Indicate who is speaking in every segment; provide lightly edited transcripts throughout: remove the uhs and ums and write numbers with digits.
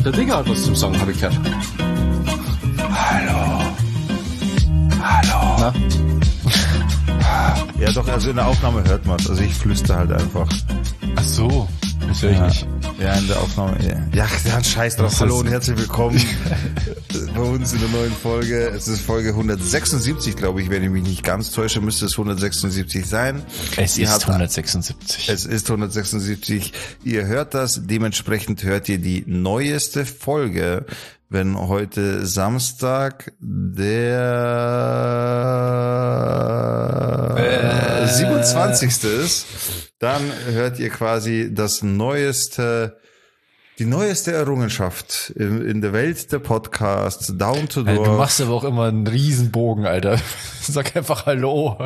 Speaker 1: Der Digger hat was zum Sagen, habe ich gehört.
Speaker 2: Hallo. Na? Ja doch, also in der Aufnahme hört man es. Also ich flüster halt einfach.
Speaker 3: Ach so, das höre ich nicht.
Speaker 2: Ja, in der Aufnahme. Ja, scheiß drauf. Hallo und herzlich willkommen bei uns in der neuen Folge. Es ist Folge 176, glaube ich, wenn ich mich nicht ganz täusche, müsste es 176 sein.
Speaker 3: Es ist 176.
Speaker 2: Es ist 176. Ihr hört das, dementsprechend hört ihr die neueste Folge. Wenn heute Samstag der 27. ist, dann hört ihr quasi die neueste Errungenschaft in der Welt der Podcasts, Down to Door.
Speaker 3: Du machst aber auch immer einen Riesenbogen, Alter. Sag einfach Hallo.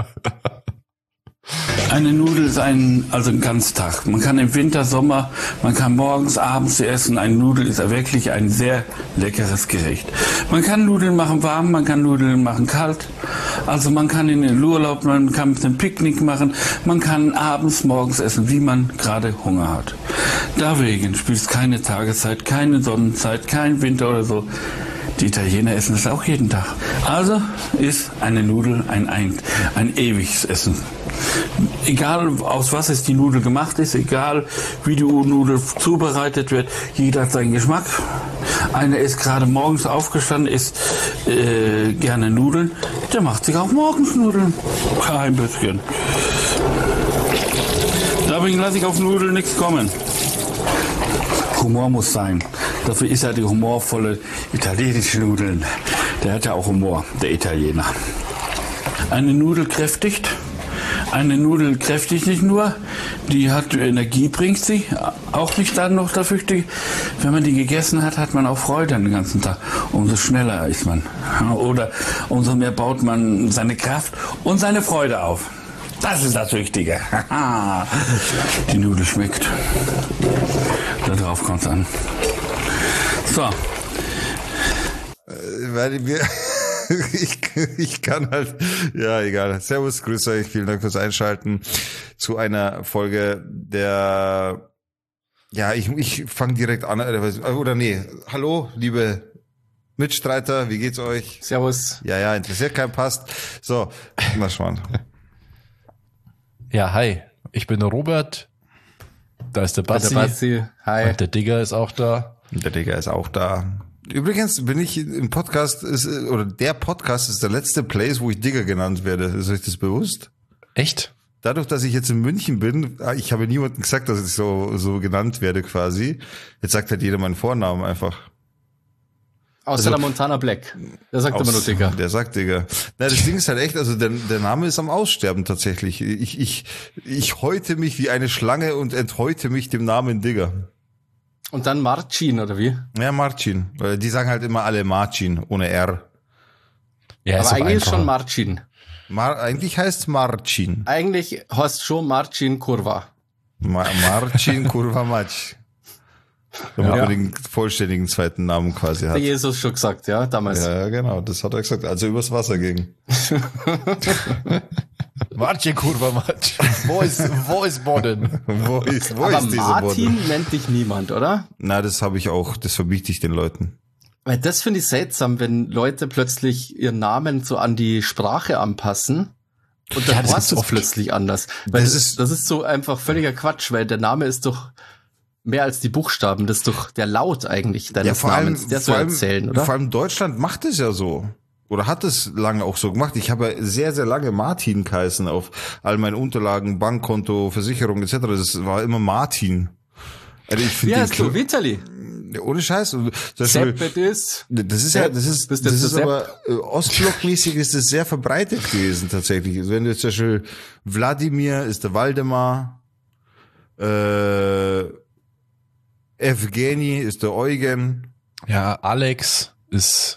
Speaker 4: Eine Nudel ist ein Ganztag. Man kann im Winter, Sommer, man kann morgens, abends essen. Eine Nudel ist wirklich ein sehr leckeres Gericht. Man kann Nudeln machen warm, man kann Nudeln machen kalt. Also man kann in den Urlaub, man kann mit einem Picknick machen. Man kann abends, morgens essen, wie man gerade Hunger hat. Deswegen spielt es keine Tageszeit, keine Sonnenzeit, kein Winter oder so. Die Italiener essen das auch jeden Tag. Also ist eine Nudel ein ewiges Essen. Egal aus was es die Nudel gemacht ist, egal wie die Nudel zubereitet wird, jeder hat seinen Geschmack. Einer ist gerade morgens aufgestanden, isst gerne Nudeln, der macht sich auch morgens Nudeln. Kein bisschen. Deswegen lasse ich auf Nudeln nichts kommen. Humor muss sein. Dafür ist er die humorvolle italienische Nudeln. Der hat ja auch Humor, der Italiener. Eine Nudel kräftigt. Eine Nudel kräftigt nicht nur, die hat Energie, bringt sie, auch nicht dann noch dafür. Wenn man die gegessen hat, hat man auch Freude den ganzen Tag. Umso schneller ist man. Oder umso mehr baut man seine Kraft und seine Freude auf. Das ist das Wichtige. Die Nudel schmeckt. Darauf kommt es an. So.
Speaker 2: Weil ich kann halt, ja, egal. Servus, grüß euch, vielen Dank fürs Einschalten zu einer Folge der, ja, ich fange direkt an, oder nee, hallo, liebe Mitstreiter, wie geht's euch?
Speaker 1: Servus.
Speaker 2: Ja, interessiert keinen, passt. So, na schon.
Speaker 3: Ja, hi, ich bin der Robert, da ist der Bassi,
Speaker 1: hi.
Speaker 3: Und der Digger ist auch da.
Speaker 2: Der Digger ist auch da. Übrigens bin ich im Podcast, der Podcast ist der letzte Place, wo ich Digger genannt werde. Ist euch das bewusst?
Speaker 3: Echt?
Speaker 2: Dadurch, dass ich jetzt in München bin, ich habe niemandem gesagt, dass ich so genannt werde quasi. Jetzt sagt halt jeder meinen Vornamen einfach.
Speaker 1: Außer der Montana Black. Der sagt immer nur Digger.
Speaker 2: Der sagt Digger. Na, das Ding ist halt echt, also der Name ist am Aussterben tatsächlich. Ich häute mich wie eine Schlange und enthäute mich dem Namen Digger.
Speaker 1: Und dann Marcin, oder wie?
Speaker 2: Ja, Marcin. Die sagen halt immer alle Marcin, ohne R.
Speaker 3: Ja,
Speaker 1: aber eigentlich ist schon Marcin.
Speaker 2: Eigentlich heißt Marcin.
Speaker 1: Eigentlich heißt schon Marcin Kurva.
Speaker 2: Marcin Kurva Matsch. Damit man den vollständigen zweiten Namen quasi hat.
Speaker 1: Der Jesus schon gesagt, ja, damals.
Speaker 2: Ja, genau, das hat er gesagt, als er übers Wasser ging.
Speaker 3: Marcin Kurva Matsch. Wo ist Bodden?
Speaker 2: Wo ist
Speaker 1: Aber
Speaker 2: dieser
Speaker 1: Martin
Speaker 2: Bodden?
Speaker 1: nennt dich niemand, oder?
Speaker 2: Na, das habe ich auch, das verbiete ich den Leuten.
Speaker 1: Weil das finde ich seltsam, wenn Leute plötzlich ihren Namen so an die Sprache anpassen. Und dann
Speaker 3: Ja, das
Speaker 1: heißt
Speaker 3: ist
Speaker 1: es plötzlich anders. Weil
Speaker 2: Das
Speaker 1: das ist so einfach völliger Quatsch, weil der Name ist doch mehr als die Buchstaben. Das ist doch der Laut eigentlich deines Namens. Der soll erzählen, oder?
Speaker 2: Vor allem Deutschland macht es ja so. Oder hat es lange auch so gemacht. Ich habe ja sehr, sehr lange Martin geheißen auf all meinen Unterlagen, Bankkonto, Versicherung etc. Das war immer Martin. Also ich
Speaker 1: Wie heißt du? Vitali?
Speaker 2: Ohne Scheiß.
Speaker 1: Seppedis?
Speaker 2: Das ist aber Ostblockmäßig ist es sehr verbreitet gewesen tatsächlich. Also wenn du jetzt zum Beispiel Wladimir ist der Waldemar, Evgeny ist der Eugen.
Speaker 3: Ja, Alex ist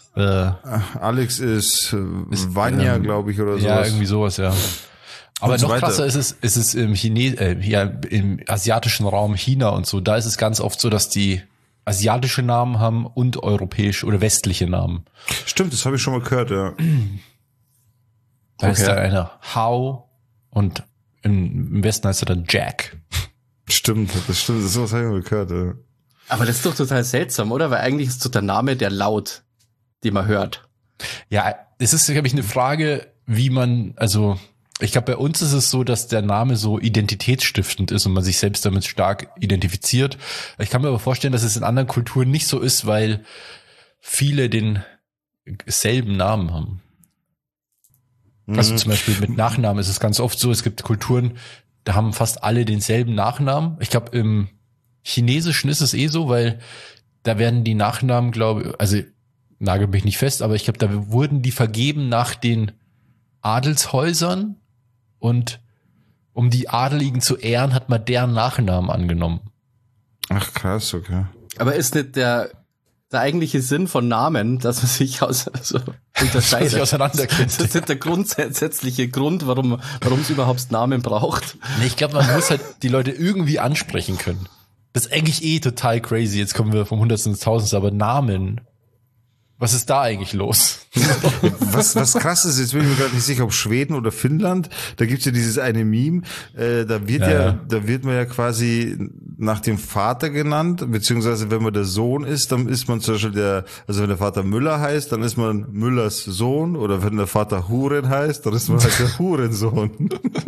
Speaker 2: Vanya, glaube ich, oder sowas.
Speaker 3: Ja, irgendwie sowas, ja. Aber
Speaker 2: so
Speaker 3: noch
Speaker 2: weiter.
Speaker 3: krasser ist es im im asiatischen Raum China und so. Da ist es ganz oft so, dass die asiatische Namen haben und europäische oder westliche Namen.
Speaker 2: Stimmt, das habe ich schon mal gehört, ja.
Speaker 3: Da ist da einer Hao und im Westen heißt er dann Jack.
Speaker 2: Stimmt, sowas habe ich mal gehört, ja.
Speaker 1: Aber das ist doch total seltsam, oder? Weil eigentlich ist so der Name der Laut, den man hört.
Speaker 3: Ja, es ist, glaube ich, eine Frage, wie man, also ich glaube, bei uns ist es so, dass der Name so identitätsstiftend ist und man sich selbst damit stark identifiziert. Ich kann mir aber vorstellen, dass es in anderen Kulturen nicht so ist, weil viele denselben Namen haben. Also zum Beispiel mit Nachnamen ist es ganz oft so, es gibt Kulturen, da haben fast alle denselben Nachnamen. Ich glaube, im Chinesischen ist es so, weil da werden die Nachnamen, glaube ich, also nagel mich nicht fest, aber ich glaube, da wurden die vergeben nach den Adelshäusern und um die Adeligen zu ehren, hat man deren Nachnamen angenommen.
Speaker 2: Ach krass, okay.
Speaker 1: Aber ist nicht der eigentliche Sinn von Namen, dass man sich unterscheidet?
Speaker 3: Sich auseinanderkennt.
Speaker 1: Das ist nicht der grundsätzliche Grund, warum es überhaupt Namen braucht.
Speaker 3: Nee, ich glaube, man muss halt die Leute irgendwie ansprechen können. Das ist eigentlich total crazy. Jetzt kommen wir vom Hundertsten ins Tausendste, aber Namen. Was ist da eigentlich los?
Speaker 2: Was krass ist, jetzt bin ich mir gerade nicht sicher, ob Schweden oder Finnland, da gibt's ja dieses eine Meme, da wird man ja quasi nach dem Vater genannt, beziehungsweise wenn man der Sohn ist, dann ist man zum Beispiel wenn der Vater Müller heißt, dann ist man Müllers Sohn, oder wenn der Vater Huren heißt, dann ist man halt der Hurensohn.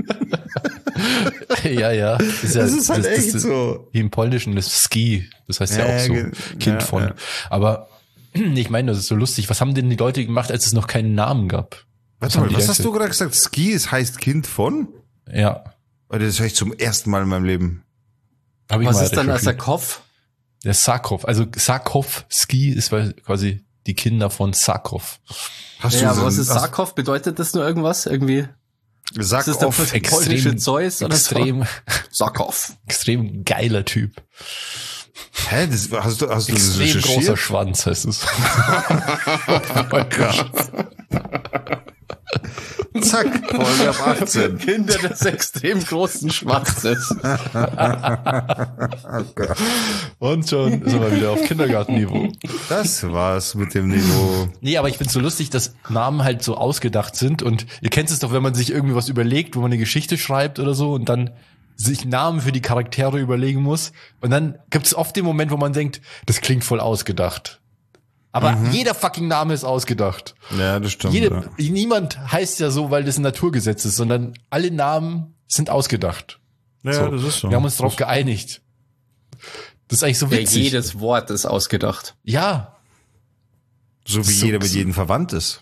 Speaker 3: Ja.
Speaker 2: Das ist halt echt so.
Speaker 3: Wie im Polnischen ist Ski, das heißt ja auch so Kind von. Ja. Aber ich meine, das ist so lustig. Was haben denn die Leute gemacht, als es noch keinen Namen gab?
Speaker 2: Was hast du gerade gesagt? Ski heißt Kind von?
Speaker 3: Ja.
Speaker 2: Das höre ich zum ersten Mal in meinem Leben.
Speaker 1: Was ist dann Sakov?
Speaker 3: Der Sakov. Also Sakov, Ski ist quasi die Kinder von Sakov.
Speaker 1: Aber was ist Sakov? Bedeutet das nur irgendwas? Irgendwie?
Speaker 2: Sakov,
Speaker 1: ist das polnische Zeus oder
Speaker 3: extrem,
Speaker 1: so? Sakov.
Speaker 3: Extrem geiler Typ.
Speaker 2: Hä? Hast du das
Speaker 3: extrem großer Schwanz heißt es.
Speaker 2: Oh mein Gott. Zack, Folge ab 18.
Speaker 1: Kinder des extrem großen Schwanzes.
Speaker 2: Oh Gott.
Speaker 3: Und schon sind wir wieder auf Kindergartenniveau.
Speaker 2: Das war's mit dem Niveau.
Speaker 3: Nee, aber ich find's so lustig, dass Namen halt so ausgedacht sind und ihr kennt es doch, wenn man sich irgendwie was überlegt, wo man eine Geschichte schreibt oder so und dann sich Namen für die Charaktere überlegen muss. Und dann gibt es oft den Moment, wo man denkt, das klingt voll ausgedacht. Aber jeder fucking Name ist ausgedacht.
Speaker 2: Ja, das stimmt.
Speaker 3: Niemand heißt ja so, weil das ein Naturgesetz ist, sondern alle Namen sind ausgedacht.
Speaker 2: Ja, so. Das ist so.
Speaker 3: Wir haben uns darauf geeinigt. Das ist eigentlich so witzig.
Speaker 1: Ja, jedes Wort ist ausgedacht.
Speaker 3: Ja.
Speaker 2: So wie jeder mit jedem verwandt ist.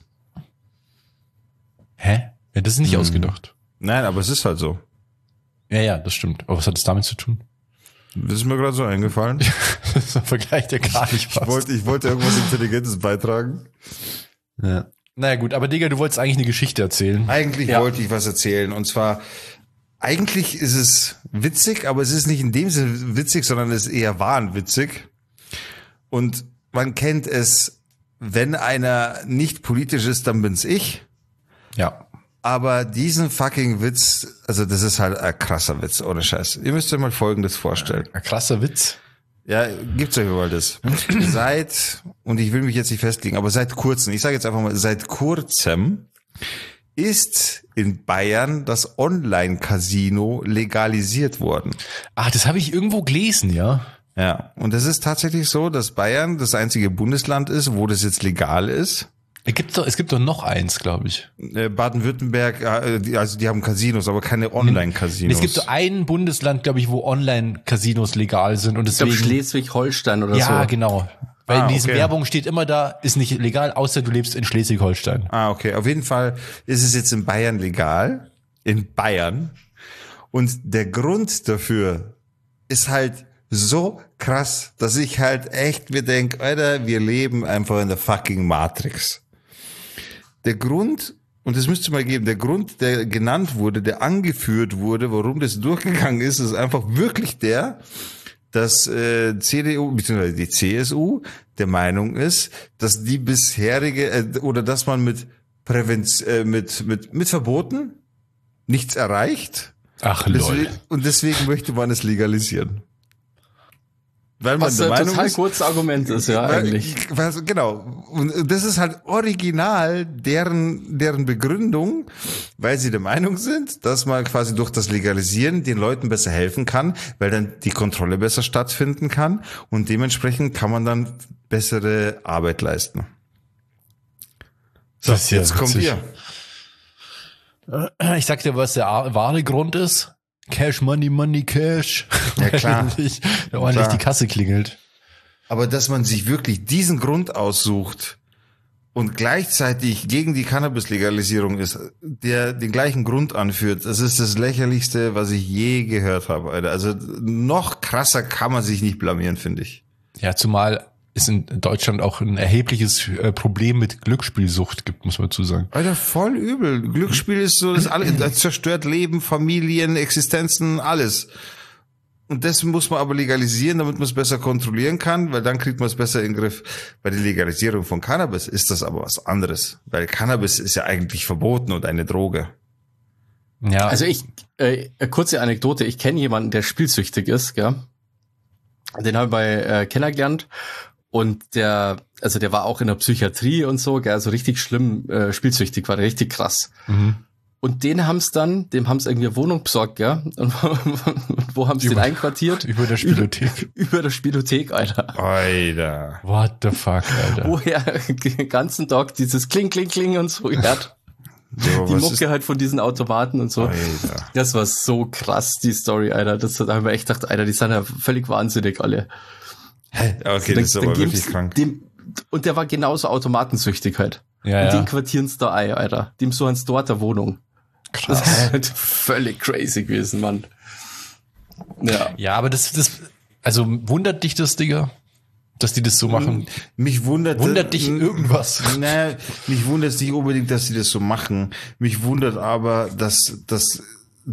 Speaker 3: Hä? Ja, das ist nicht ausgedacht.
Speaker 2: Nein, aber es ist halt so.
Speaker 3: Ja, das stimmt. Aber was hat das damit zu tun?
Speaker 2: Das ist mir gerade so eingefallen.
Speaker 3: Das vergleicht ja gar nicht was.
Speaker 2: Ich wollte irgendwas Intelligentes beitragen.
Speaker 3: Ja. Naja gut, aber Digga, du wolltest eigentlich eine Geschichte erzählen.
Speaker 2: Eigentlich wollte ich was erzählen. Und zwar, eigentlich ist es witzig, aber es ist nicht in dem Sinne witzig, sondern es ist eher wahnwitzig. Und man kennt es, wenn einer nicht politisch ist, dann bin's ich.
Speaker 3: Ja.
Speaker 2: Aber diesen fucking Witz, also das ist halt ein krasser Witz, ohne Scheiß. Ihr müsst euch mal Folgendes vorstellen.
Speaker 3: Ein krasser Witz?
Speaker 2: Ja, gibt's euch mal das. Und ich will mich jetzt nicht festlegen, aber seit kurzem, ich sage jetzt einfach mal, seit kurzem ist in Bayern das Online-Casino legalisiert worden.
Speaker 3: Ach, das habe ich irgendwo gelesen, ja.
Speaker 2: Ja, und es ist tatsächlich so, dass Bayern das einzige Bundesland ist, wo das jetzt legal ist.
Speaker 3: Es gibt doch noch eins, glaube ich.
Speaker 2: Baden-Württemberg, also die haben Casinos, aber keine Online-Casinos.
Speaker 3: Es gibt so ein Bundesland, glaube ich, wo Online-Casinos legal sind. Und deswegen,
Speaker 1: ich glaube Schleswig-Holstein oder so.
Speaker 3: Ja, genau. Weil in diesen Werbung steht immer da, ist nicht legal, außer du lebst in Schleswig-Holstein.
Speaker 2: Okay. Auf jeden Fall ist es jetzt in Bayern legal. In Bayern. Und der Grund dafür ist halt so krass, dass ich halt echt mir denke, Alter, wir leben einfach in der fucking Matrix. Der Grund, und das müsste mal geben, der Grund, der genannt wurde, der angeführt wurde, warum das durchgegangen ist, ist einfach wirklich der, dass CDU bzw. die CSU der Meinung ist, dass die bisherige oder dass man mit Verboten nichts erreicht.
Speaker 3: Ach lol.
Speaker 2: Und deswegen möchte man es legalisieren. weil man der Meinung
Speaker 1: total
Speaker 2: ist,
Speaker 1: kurzes Argument ist, ja, eigentlich.
Speaker 2: Genau. Und das ist halt original deren Begründung, weil sie der Meinung sind, dass man quasi durch das Legalisieren den Leuten besser helfen kann, weil dann die Kontrolle besser stattfinden kann und dementsprechend kann man dann bessere Arbeit leisten. So,
Speaker 3: ja
Speaker 2: jetzt kommen wir.
Speaker 3: Ich sag dir, was der wahre Grund ist. Cash, Money, Cash.
Speaker 2: Ja, klar.
Speaker 3: Ordentlich die Kasse klingelt.
Speaker 2: Aber dass man sich wirklich diesen Grund aussucht und gleichzeitig gegen die Cannabis-Legalisierung ist, der den gleichen Grund anführt, das ist das Lächerlichste, was ich je gehört habe, Alter. Also noch krasser kann man sich nicht blamieren, finde ich.
Speaker 3: Ja, zumal es in Deutschland auch ein erhebliches Problem mit Glücksspielsucht gibt, muss man dazu sagen.
Speaker 2: Alter, voll übel. Glücksspiel ist so, das zerstört Leben, Familien, Existenzen, alles. Und das muss man aber legalisieren, damit man es besser kontrollieren kann, weil dann kriegt man es besser in den Griff. Bei der Legalisierung von Cannabis ist das aber was anderes, weil Cannabis ist ja eigentlich verboten und eine Droge.
Speaker 1: Ja. Also kurze Anekdote, ich kenne jemanden, der spielsüchtig ist, gell? Den habe ich bei kennengelernt. Und der war auch in der Psychiatrie und so, gell, also richtig schlimm, spielsüchtig, war der richtig krass. Mhm. Und dem haben sie irgendwie eine Wohnung besorgt, gell? Und wo haben sie den einquartiert?
Speaker 3: Über der Spielothek.
Speaker 1: Über der Spielothek, Alter.
Speaker 2: Alter.
Speaker 3: What the fuck, Alter.
Speaker 1: Wo er den ganzen Tag dieses Kling, Kling, Kling und so hört. So, die Mucke halt von diesen Automaten und so. Alter. Das war so krass, die Story, Alter. Da haben wir echt gedacht, Alter, die sind ja völlig wahnsinnig alle.
Speaker 2: Okay, das ist aber wirklich krank.
Speaker 1: Und der war genauso automatensüchtig halt.
Speaker 3: Ja,
Speaker 1: und den quartieren sie da ein, Alter. Dem so ans dort eine Wohnung.
Speaker 3: Krass.
Speaker 1: Das ist halt völlig crazy gewesen, Mann.
Speaker 3: Ja, aber also wundert dich das, Digga? Dass die das so machen?
Speaker 2: Mich wundert
Speaker 3: dich irgendwas?
Speaker 2: Nein, mich wundert es nicht unbedingt, dass sie das so machen. Mich wundert aber, dass das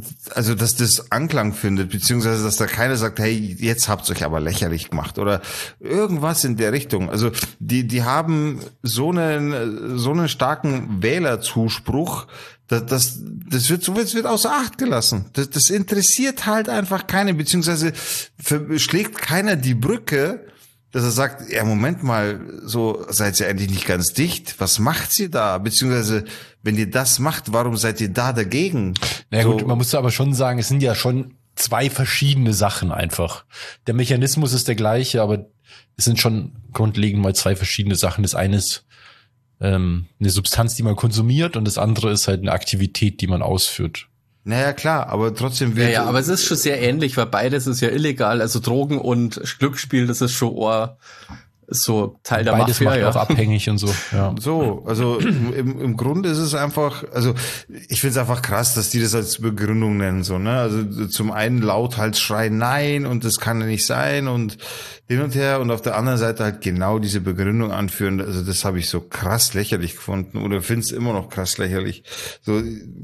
Speaker 2: Anklang findet, beziehungsweise dass da keiner sagt, hey, jetzt habt's euch aber lächerlich gemacht oder irgendwas in der Richtung. Also die haben so einen starken Wählerzuspruch, das wird außer Acht gelassen. Das interessiert halt einfach keinen, beziehungsweise schlägt keiner die Brücke, dass er sagt, ja, Moment mal, so seid ihr eigentlich nicht ganz dicht. Was macht ihr da? Beziehungsweise, wenn ihr das macht, warum seid ihr da dagegen?
Speaker 3: Na gut, man muss aber schon sagen, es sind ja schon zwei verschiedene Sachen einfach. Der Mechanismus ist der gleiche, aber es sind schon grundlegend mal zwei verschiedene Sachen. Das eine ist eine Substanz, die man konsumiert, und das andere ist halt eine Aktivität, die man ausführt.
Speaker 2: Naja, klar, aber trotzdem
Speaker 1: wird... Ja, aber es ist schon sehr ähnlich, weil beides ist ja illegal. Also Drogen und Glücksspiel, das ist schon so Teil der
Speaker 3: beides
Speaker 1: Mafia.
Speaker 3: Beides macht auch abhängig und so. Ja.
Speaker 2: So, also im Grunde ist es einfach, also ich finde es einfach krass, dass die das als Begründung nennen, so, ne? Also zum einen laut halt schreien, nein, und das kann ja nicht sein und hin und her, und auf der anderen Seite halt genau diese Begründung anführen. Also das habe ich so krass lächerlich gefunden oder finde es immer noch krass lächerlich. So,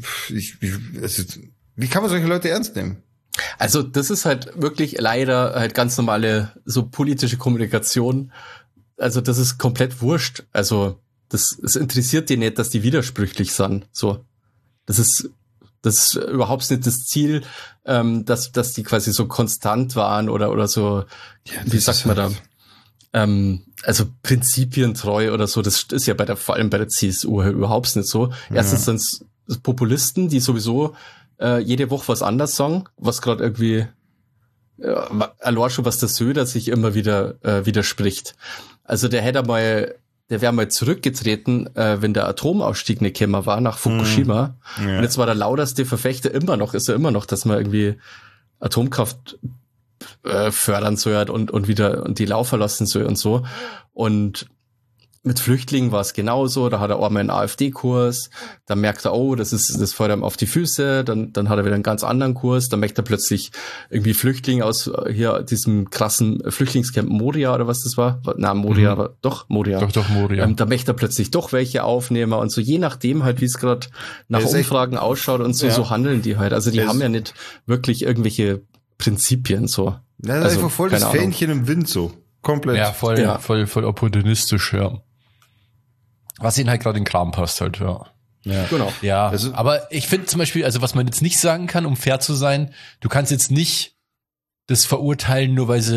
Speaker 2: wie kann man solche Leute ernst nehmen?
Speaker 1: Also das ist halt wirklich leider halt ganz normale so politische Kommunikation. Also das ist komplett wurscht. Also es interessiert die nicht, dass die widersprüchlich sind. So, das ist überhaupt nicht das Ziel, dass die quasi so konstant waren oder so. Ja, wie sagt man da? Also prinzipientreu oder so. Das ist ja vor allem bei der CSU überhaupt nicht so. Erstens sind es Populisten, die sowieso jede Woche was anderes sagen, was gerade irgendwie allein schon, was der Söder sich immer wieder widerspricht. Also der wäre mal zurückgetreten, wenn der Atomausstieg nicht gekommen war nach Fukushima. Ja. Und jetzt war der lauteste Verfechter immer noch, dass man irgendwie Atomkraft fördern soll und wieder die laufen lassen soll und so. Und mit Flüchtlingen war es genauso, da hat er auch mal einen AfD-Kurs, dann merkt er, oh, das fällt ihm auf die Füße, dann hat er wieder einen ganz anderen Kurs, dann merkt er plötzlich irgendwie Flüchtlinge aus hier diesem krassen Flüchtlingscamp Moria oder was das war. Na, Moria, aber doch Moria.
Speaker 3: Doch, Moria.
Speaker 1: Da möchte er plötzlich doch welche aufnehmen und so, je nachdem halt, wie es gerade nach Umfragen ausschaut und so, so handeln die halt. Also die haben ja nicht wirklich irgendwelche Prinzipien so.
Speaker 2: Ja, das ist einfach voll das Fähnchen im Wind so. Komplett.
Speaker 3: Ja, voll opportunistisch, ja. Was ihnen halt gerade in den Kram passt halt, ja.
Speaker 1: Genau.
Speaker 3: Ja, also, aber ich finde zum Beispiel, also was man jetzt nicht sagen kann, um fair zu sein, du kannst jetzt nicht das verurteilen, nur weil sie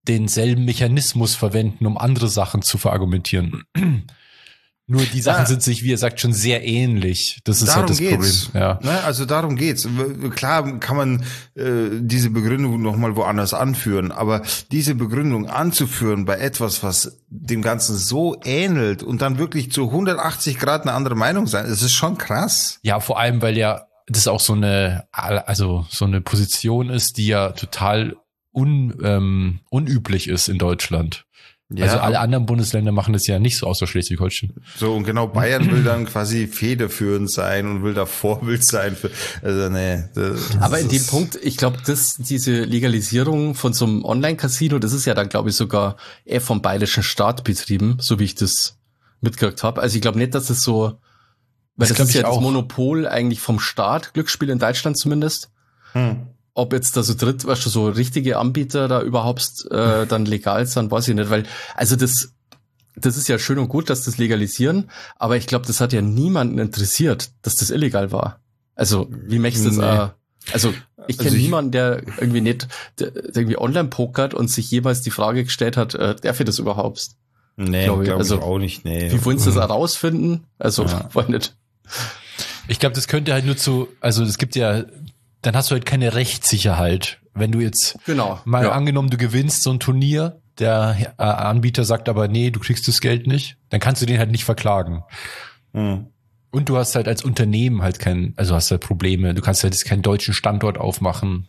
Speaker 3: denselben Mechanismus verwenden, um andere Sachen zu verargumentieren. Nur die Sachen sind sich, wie er sagt, schon sehr ähnlich. Das ist halt das Problem. Ja.
Speaker 2: Also darum geht's. Klar kann man diese Begründung nochmal woanders anführen, aber diese Begründung anzuführen bei etwas, was dem Ganzen so ähnelt und dann wirklich zu 180 Grad eine andere Meinung sein, das ist schon krass.
Speaker 3: Ja, vor allem, weil ja das auch so eine Position ist, die ja total unüblich ist in Deutschland. Ja. Also alle anderen Bundesländer machen das ja nicht so, außer Schleswig-Holstein.
Speaker 2: So, und genau Bayern will dann quasi federführend sein und will da Vorbild sein.
Speaker 1: Aber in dem Punkt, ich glaube, diese Legalisierung von so einem Online-Casino, das ist ja dann, glaube ich, sogar eher vom bayerischen Staat betrieben, so wie ich das mitgekriegt habe. Also ich glaube nicht, dass es so, weil das ist ja das Monopol eigentlich vom Staat, Glücksspiel in Deutschland zumindest. Ob jetzt da so so richtige Anbieter da überhaupt dann legal sind, weiß ich nicht, weil, also das ist ja schön und gut, dass das legalisieren, aber ich glaube, das hat ja niemanden interessiert, dass das illegal war. Also, wie möchtest du das also, ich kenne niemanden, der irgendwie der irgendwie online pokert und sich jemals die Frage gestellt hat, darf ich das überhaupt?
Speaker 2: Nee, glaube ich auch nicht, nee.
Speaker 1: Wie wollen sie das herausfinden? Also, weiß nicht.
Speaker 3: Ich glaube, das könnte halt nur also es gibt ja, dann hast du halt keine Rechtssicherheit. Wenn du jetzt angenommen, du gewinnst so ein Turnier, der Anbieter sagt aber, nee, du kriegst das Geld nicht, dann kannst du den halt nicht verklagen. Und du hast halt als Unternehmen halt hast halt Probleme. Du kannst halt jetzt keinen deutschen Standort aufmachen.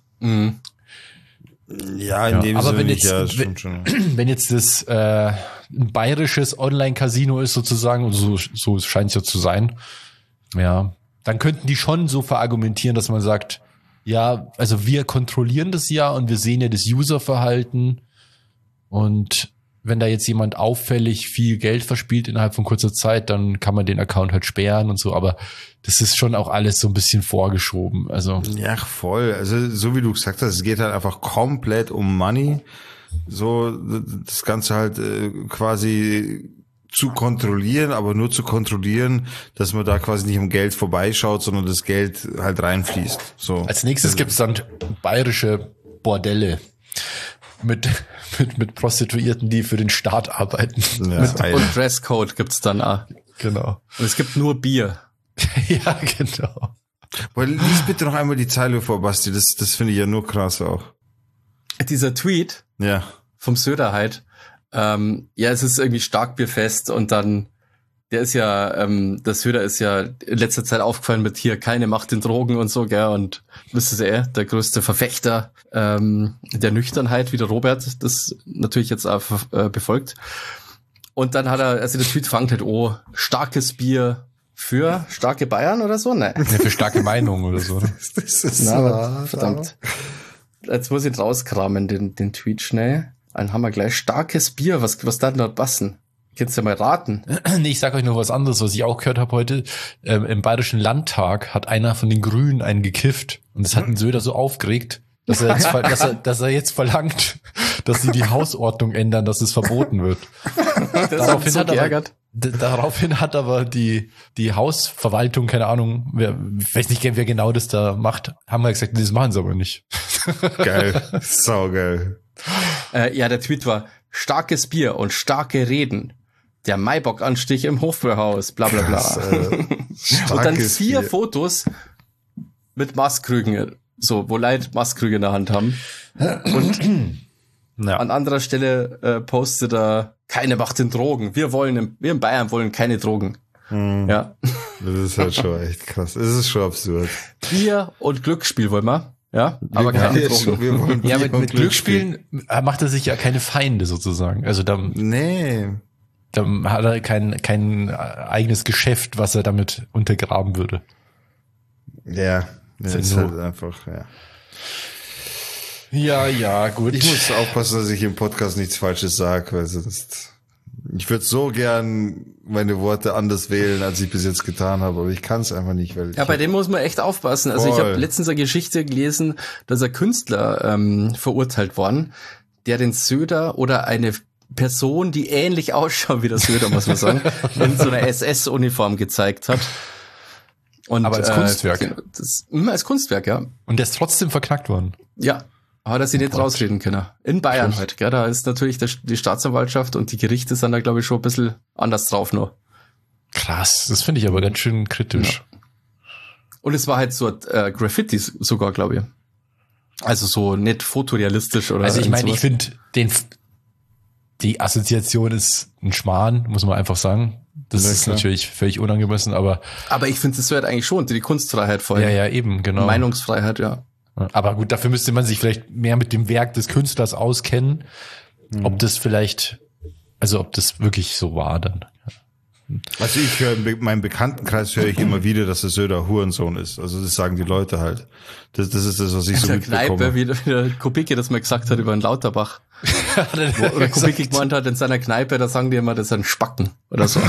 Speaker 2: Ja, in dem
Speaker 3: aber
Speaker 2: Sinne
Speaker 3: wenn jetzt das ein bayerisches Online-Casino ist sozusagen, und so scheint es ja zu sein, ja, dann könnten die schon so verargumentieren, dass man sagt, ja, also wir kontrollieren das ja und wir sehen ja das Userverhalten, und wenn da jetzt jemand auffällig viel Geld verspielt innerhalb von kurzer Zeit, dann kann man den Account halt sperren und so, aber das ist schon auch alles so ein bisschen vorgeschoben. Also
Speaker 2: ja, voll. Also so wie du gesagt hast, es geht halt einfach komplett um Money. So das Ganze halt quasi zu kontrollieren, aber nur zu kontrollieren, dass man da quasi nicht um Geld vorbeischaut, sondern das Geld halt reinfließt. So.
Speaker 3: Als nächstes gibt's dann bayerische Bordelle mit Prostituierten, die für den Staat arbeiten.
Speaker 1: Ja, und Dresscode gibt's dann auch.
Speaker 3: Genau.
Speaker 1: Und es gibt nur Bier.
Speaker 3: Ja, genau.
Speaker 2: Aber lies bitte noch einmal die Zeile vor, Basti. Das finde ich ja nur krass auch.
Speaker 1: Dieser Tweet vom Söder halt, es ist irgendwie Starkbierfest, und dann, der Söder ist ja in letzter Zeit aufgefallen mit hier, keine Macht den Drogen und so, gell, und das ist der größte Verfechter der Nüchternheit, wie der Robert das natürlich jetzt auch befolgt. Und dann der Tweet fängt halt, starkes Bier für starke Bayern oder so? Nein.
Speaker 3: Ja, für starke Meinung oder so.
Speaker 2: Das ist so,
Speaker 1: verdammt. Jetzt muss ich rauskramen, den Tweet schnell. Dann haben wir gleich starkes Bier. Was darf denn dort passen? Kannst du ja mal raten.
Speaker 3: Nee, ich sag euch noch was anderes, was ich auch gehört habe heute. Im Bayerischen Landtag hat einer von den Grünen einen gekifft. Und das hat den Söder so aufgeregt, dass er jetzt verlangt, dass sie die Hausordnung ändern, dass es verboten wird. Daraufhin hat aber die Hausverwaltung, keine Ahnung, ich weiß nicht, wer genau das da macht, haben wir gesagt, das machen sie aber nicht.
Speaker 2: Geil, saugeil.
Speaker 1: Der Tweet war, starkes Bier und starke Reden. Der Maibock-Anstich im Hofbräuhaus, bla bla bla. Und dann 4 Fotos mit Maßkrügen, so, wo Leute Maßkrüge in der Hand haben. Und an anderer Stelle postet er, keine Macht in Drogen. Wir in Bayern wollen keine Drogen. Ja.
Speaker 2: Das ist halt schon echt krass. Das ist schon absurd.
Speaker 1: Bier und Glücksspiel wollen wir. Ja, aber keine Drogen.
Speaker 3: Ja, mit Glücksspielen macht er sich ja keine Feinde sozusagen. Also da hat er kein eigenes Geschäft, was er damit untergraben würde.
Speaker 2: Ja, das ist halt einfach,
Speaker 3: Ja, gut.
Speaker 2: Ich muss aufpassen, dass ich im Podcast nichts Falsches sage, weil sonst... Ich würde so gern meine Worte anders wählen, als ich bis jetzt getan habe, aber ich kann es einfach nicht.
Speaker 1: Bei dem muss man echt aufpassen. Also ich habe letztens eine Geschichte gelesen, dass ein Künstler verurteilt worden, der den Söder oder eine Person, die ähnlich ausschaut wie der Söder, muss man sagen, in so einer SS-Uniform gezeigt hat. Und,
Speaker 3: aber als Kunstwerk.
Speaker 1: Als Kunstwerk, ja.
Speaker 3: Und der ist trotzdem verknackt worden.
Speaker 1: Ja. hat er sich nicht rausreden können. In Bayern halt, gell? Da ist natürlich die Staatsanwaltschaft und die Gerichte sind da, glaube ich, schon ein bisschen anders drauf noch.
Speaker 3: Krass, das finde ich aber ganz schön kritisch.
Speaker 1: Ja. Und es war halt so Graffiti sogar, glaube ich. Also so nicht fotorealistisch oder
Speaker 3: also ich meine, ich
Speaker 1: sowas.
Speaker 3: finde, die Assoziation ist ein Schmarrn, muss man einfach sagen. Das ist natürlich völlig unangemessen, aber
Speaker 1: ich finde, das gehört eigentlich schon die Kunstfreiheit vor allem.
Speaker 3: Ja, eben, genau.
Speaker 1: Meinungsfreiheit, ja.
Speaker 3: Aber gut, dafür müsste man sich vielleicht mehr mit dem Werk des Künstlers auskennen, ob das vielleicht, also ob das wirklich so war dann.
Speaker 2: Also ich höre, in meinem Bekanntenkreis höre ich immer wieder, dass der Söder Hurensohn ist. Also das sagen die Leute halt. Das ist das, was ich so
Speaker 1: Der
Speaker 2: mitbekomme.
Speaker 1: Kneipe, wie der Kubicki das mal gesagt hat über den Lauterbach. Oder Kubicki gemeint hat, in seiner Kneipe, da sagen die immer, das ist ein Spacken oder so.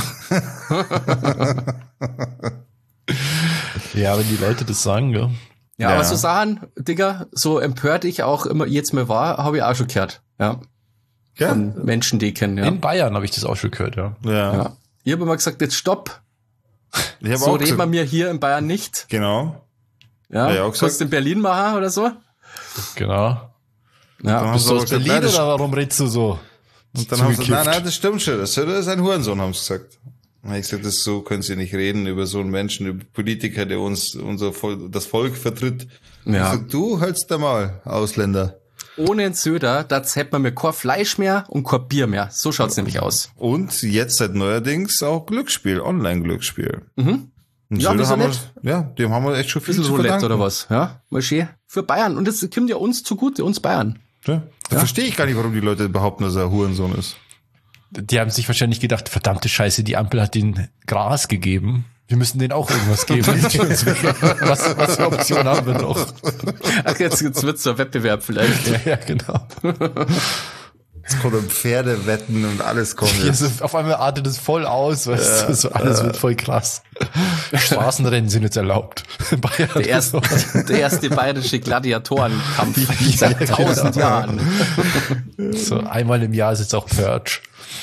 Speaker 3: Ja, wenn die Leute das sagen, ja.
Speaker 1: Ja, aber so Sachen, Digga, so empört ich auch immer jetzt mal war, habe ich auch schon gehört. Ja. Von Menschen, die ich kenne, ja.
Speaker 3: In Bayern habe ich das auch schon gehört, ja.
Speaker 1: Ja. Ich habe immer gesagt, jetzt stopp.
Speaker 2: Ich hab
Speaker 1: So
Speaker 2: auch
Speaker 1: reden wir mir hier in Bayern nicht.
Speaker 2: Genau.
Speaker 1: Ja,
Speaker 2: Ja, auch gesagt.
Speaker 1: kannst du in Berlin machen oder so?
Speaker 3: Genau.
Speaker 1: Ja.
Speaker 3: Bist du aus
Speaker 2: gesagt,
Speaker 3: Berlin
Speaker 2: nein, das-
Speaker 3: oder warum redest du so?
Speaker 2: Und dann haben sie gesagt,
Speaker 3: Zugekifft.
Speaker 2: das stimmt schon. Das ist ein Hurensohn, haben sie gesagt. Dann hab ich gesagt, das so können sie nicht reden über so einen Menschen, über Politiker, der das Volk vertritt.
Speaker 1: Ja.
Speaker 2: Ich sag, du hältst da mal, Ausländer.
Speaker 1: Ohne den Söder, das hätte man mir kein Fleisch mehr und kein Bier mehr. So schaut's nämlich aus.
Speaker 2: Und jetzt seit neuerdings auch Glücksspiel, Online-Glücksspiel. Und
Speaker 1: Ja,
Speaker 2: Söder
Speaker 1: wieso
Speaker 2: haben
Speaker 1: nicht?
Speaker 2: dem haben wir echt schon viel
Speaker 1: Bisschen
Speaker 2: zu
Speaker 1: Roulette
Speaker 2: verdanken.
Speaker 1: oder was, ja? Mal schön. Für Bayern. Und das kommt ja uns zugute, uns Bayern.
Speaker 2: Ja. Da verstehe ich gar nicht, warum die Leute behaupten, dass er Hurensohn ist.
Speaker 3: Die haben sich wahrscheinlich gedacht, verdammte Scheiße, die Ampel hat denen Gras gegeben. Wir müssen denen auch irgendwas geben. was für Optionen haben wir noch?
Speaker 1: Ach, jetzt wird's so ein Wettbewerb vielleicht.
Speaker 3: Ja, genau.
Speaker 2: Jetzt kommen dann Pferdewetten und alles kommt
Speaker 3: Hier
Speaker 2: jetzt.
Speaker 3: ist, auf einmal artet es voll aus, weißt du, so alles wird voll krass. Straßenrennen sind jetzt erlaubt. In Bayern.
Speaker 1: Der erste bayerische Gladiatorenkampf seit 1000 Jahren.
Speaker 3: So einmal im Jahr ist jetzt auch Purge.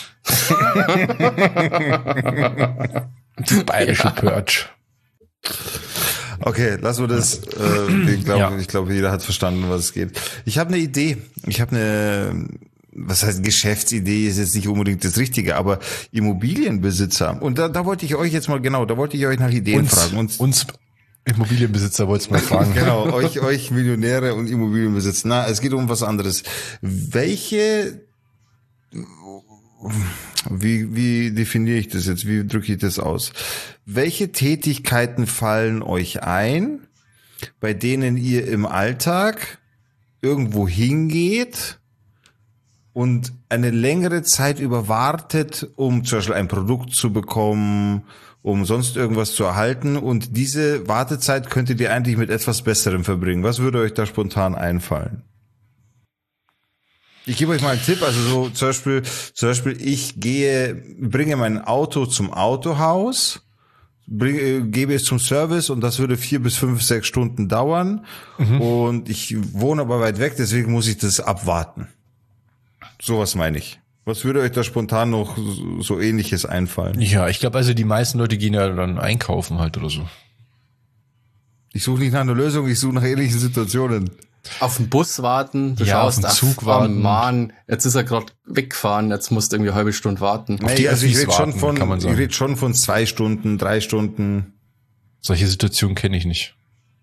Speaker 3: Die bayerische Purge.
Speaker 2: Okay, lassen wir das. Ich glaube, jeder hat verstanden, was es geht. Ich habe eine Idee. Was heißt Geschäftsidee, ist jetzt nicht unbedingt das Richtige, aber Immobilienbesitzer. Und da wollte ich euch jetzt mal, da wollte ich euch nach Ideen fragen.
Speaker 3: Uns Immobilienbesitzer wolltest du mal fragen.
Speaker 2: Genau, euch Millionäre und Immobilienbesitzer. Na, es geht um was anderes. Wie definiere ich das jetzt? Wie drücke ich das aus? Welche Tätigkeiten fallen euch ein, bei denen ihr im Alltag irgendwo hingeht und eine längere Zeit über wartet, um zum Beispiel ein Produkt zu bekommen, um sonst irgendwas zu erhalten, und diese Wartezeit könntet ihr eigentlich mit etwas Besserem verbringen? Was würde euch da spontan einfallen? Ich gebe euch mal einen Tipp, also so zum Beispiel ich bringe mein Auto zum Autohaus, gebe es zum Service, und das würde 4 bis 5, 6 Stunden dauern, und ich wohne aber weit weg, deswegen muss ich das abwarten. Sowas meine ich. Was würde euch da spontan noch so Ähnliches einfallen?
Speaker 3: Ja, ich glaube, also die meisten Leute gehen ja dann einkaufen halt oder so.
Speaker 2: Ich suche nicht nach einer Lösung, ich suche nach ähnlichen Situationen.
Speaker 1: Auf den Bus warten, du
Speaker 3: Ja,
Speaker 1: schaust
Speaker 3: auf den Zug warten.
Speaker 1: Mann, jetzt ist er gerade weggefahren, jetzt musst du irgendwie eine halbe Stunde warten.
Speaker 3: die
Speaker 2: Also ich
Speaker 3: Öffis
Speaker 2: rede schon
Speaker 3: warten,
Speaker 2: von,
Speaker 3: kann man sagen.
Speaker 2: 2 Stunden, 3 Stunden.
Speaker 3: Solche Situationen kenne ich nicht.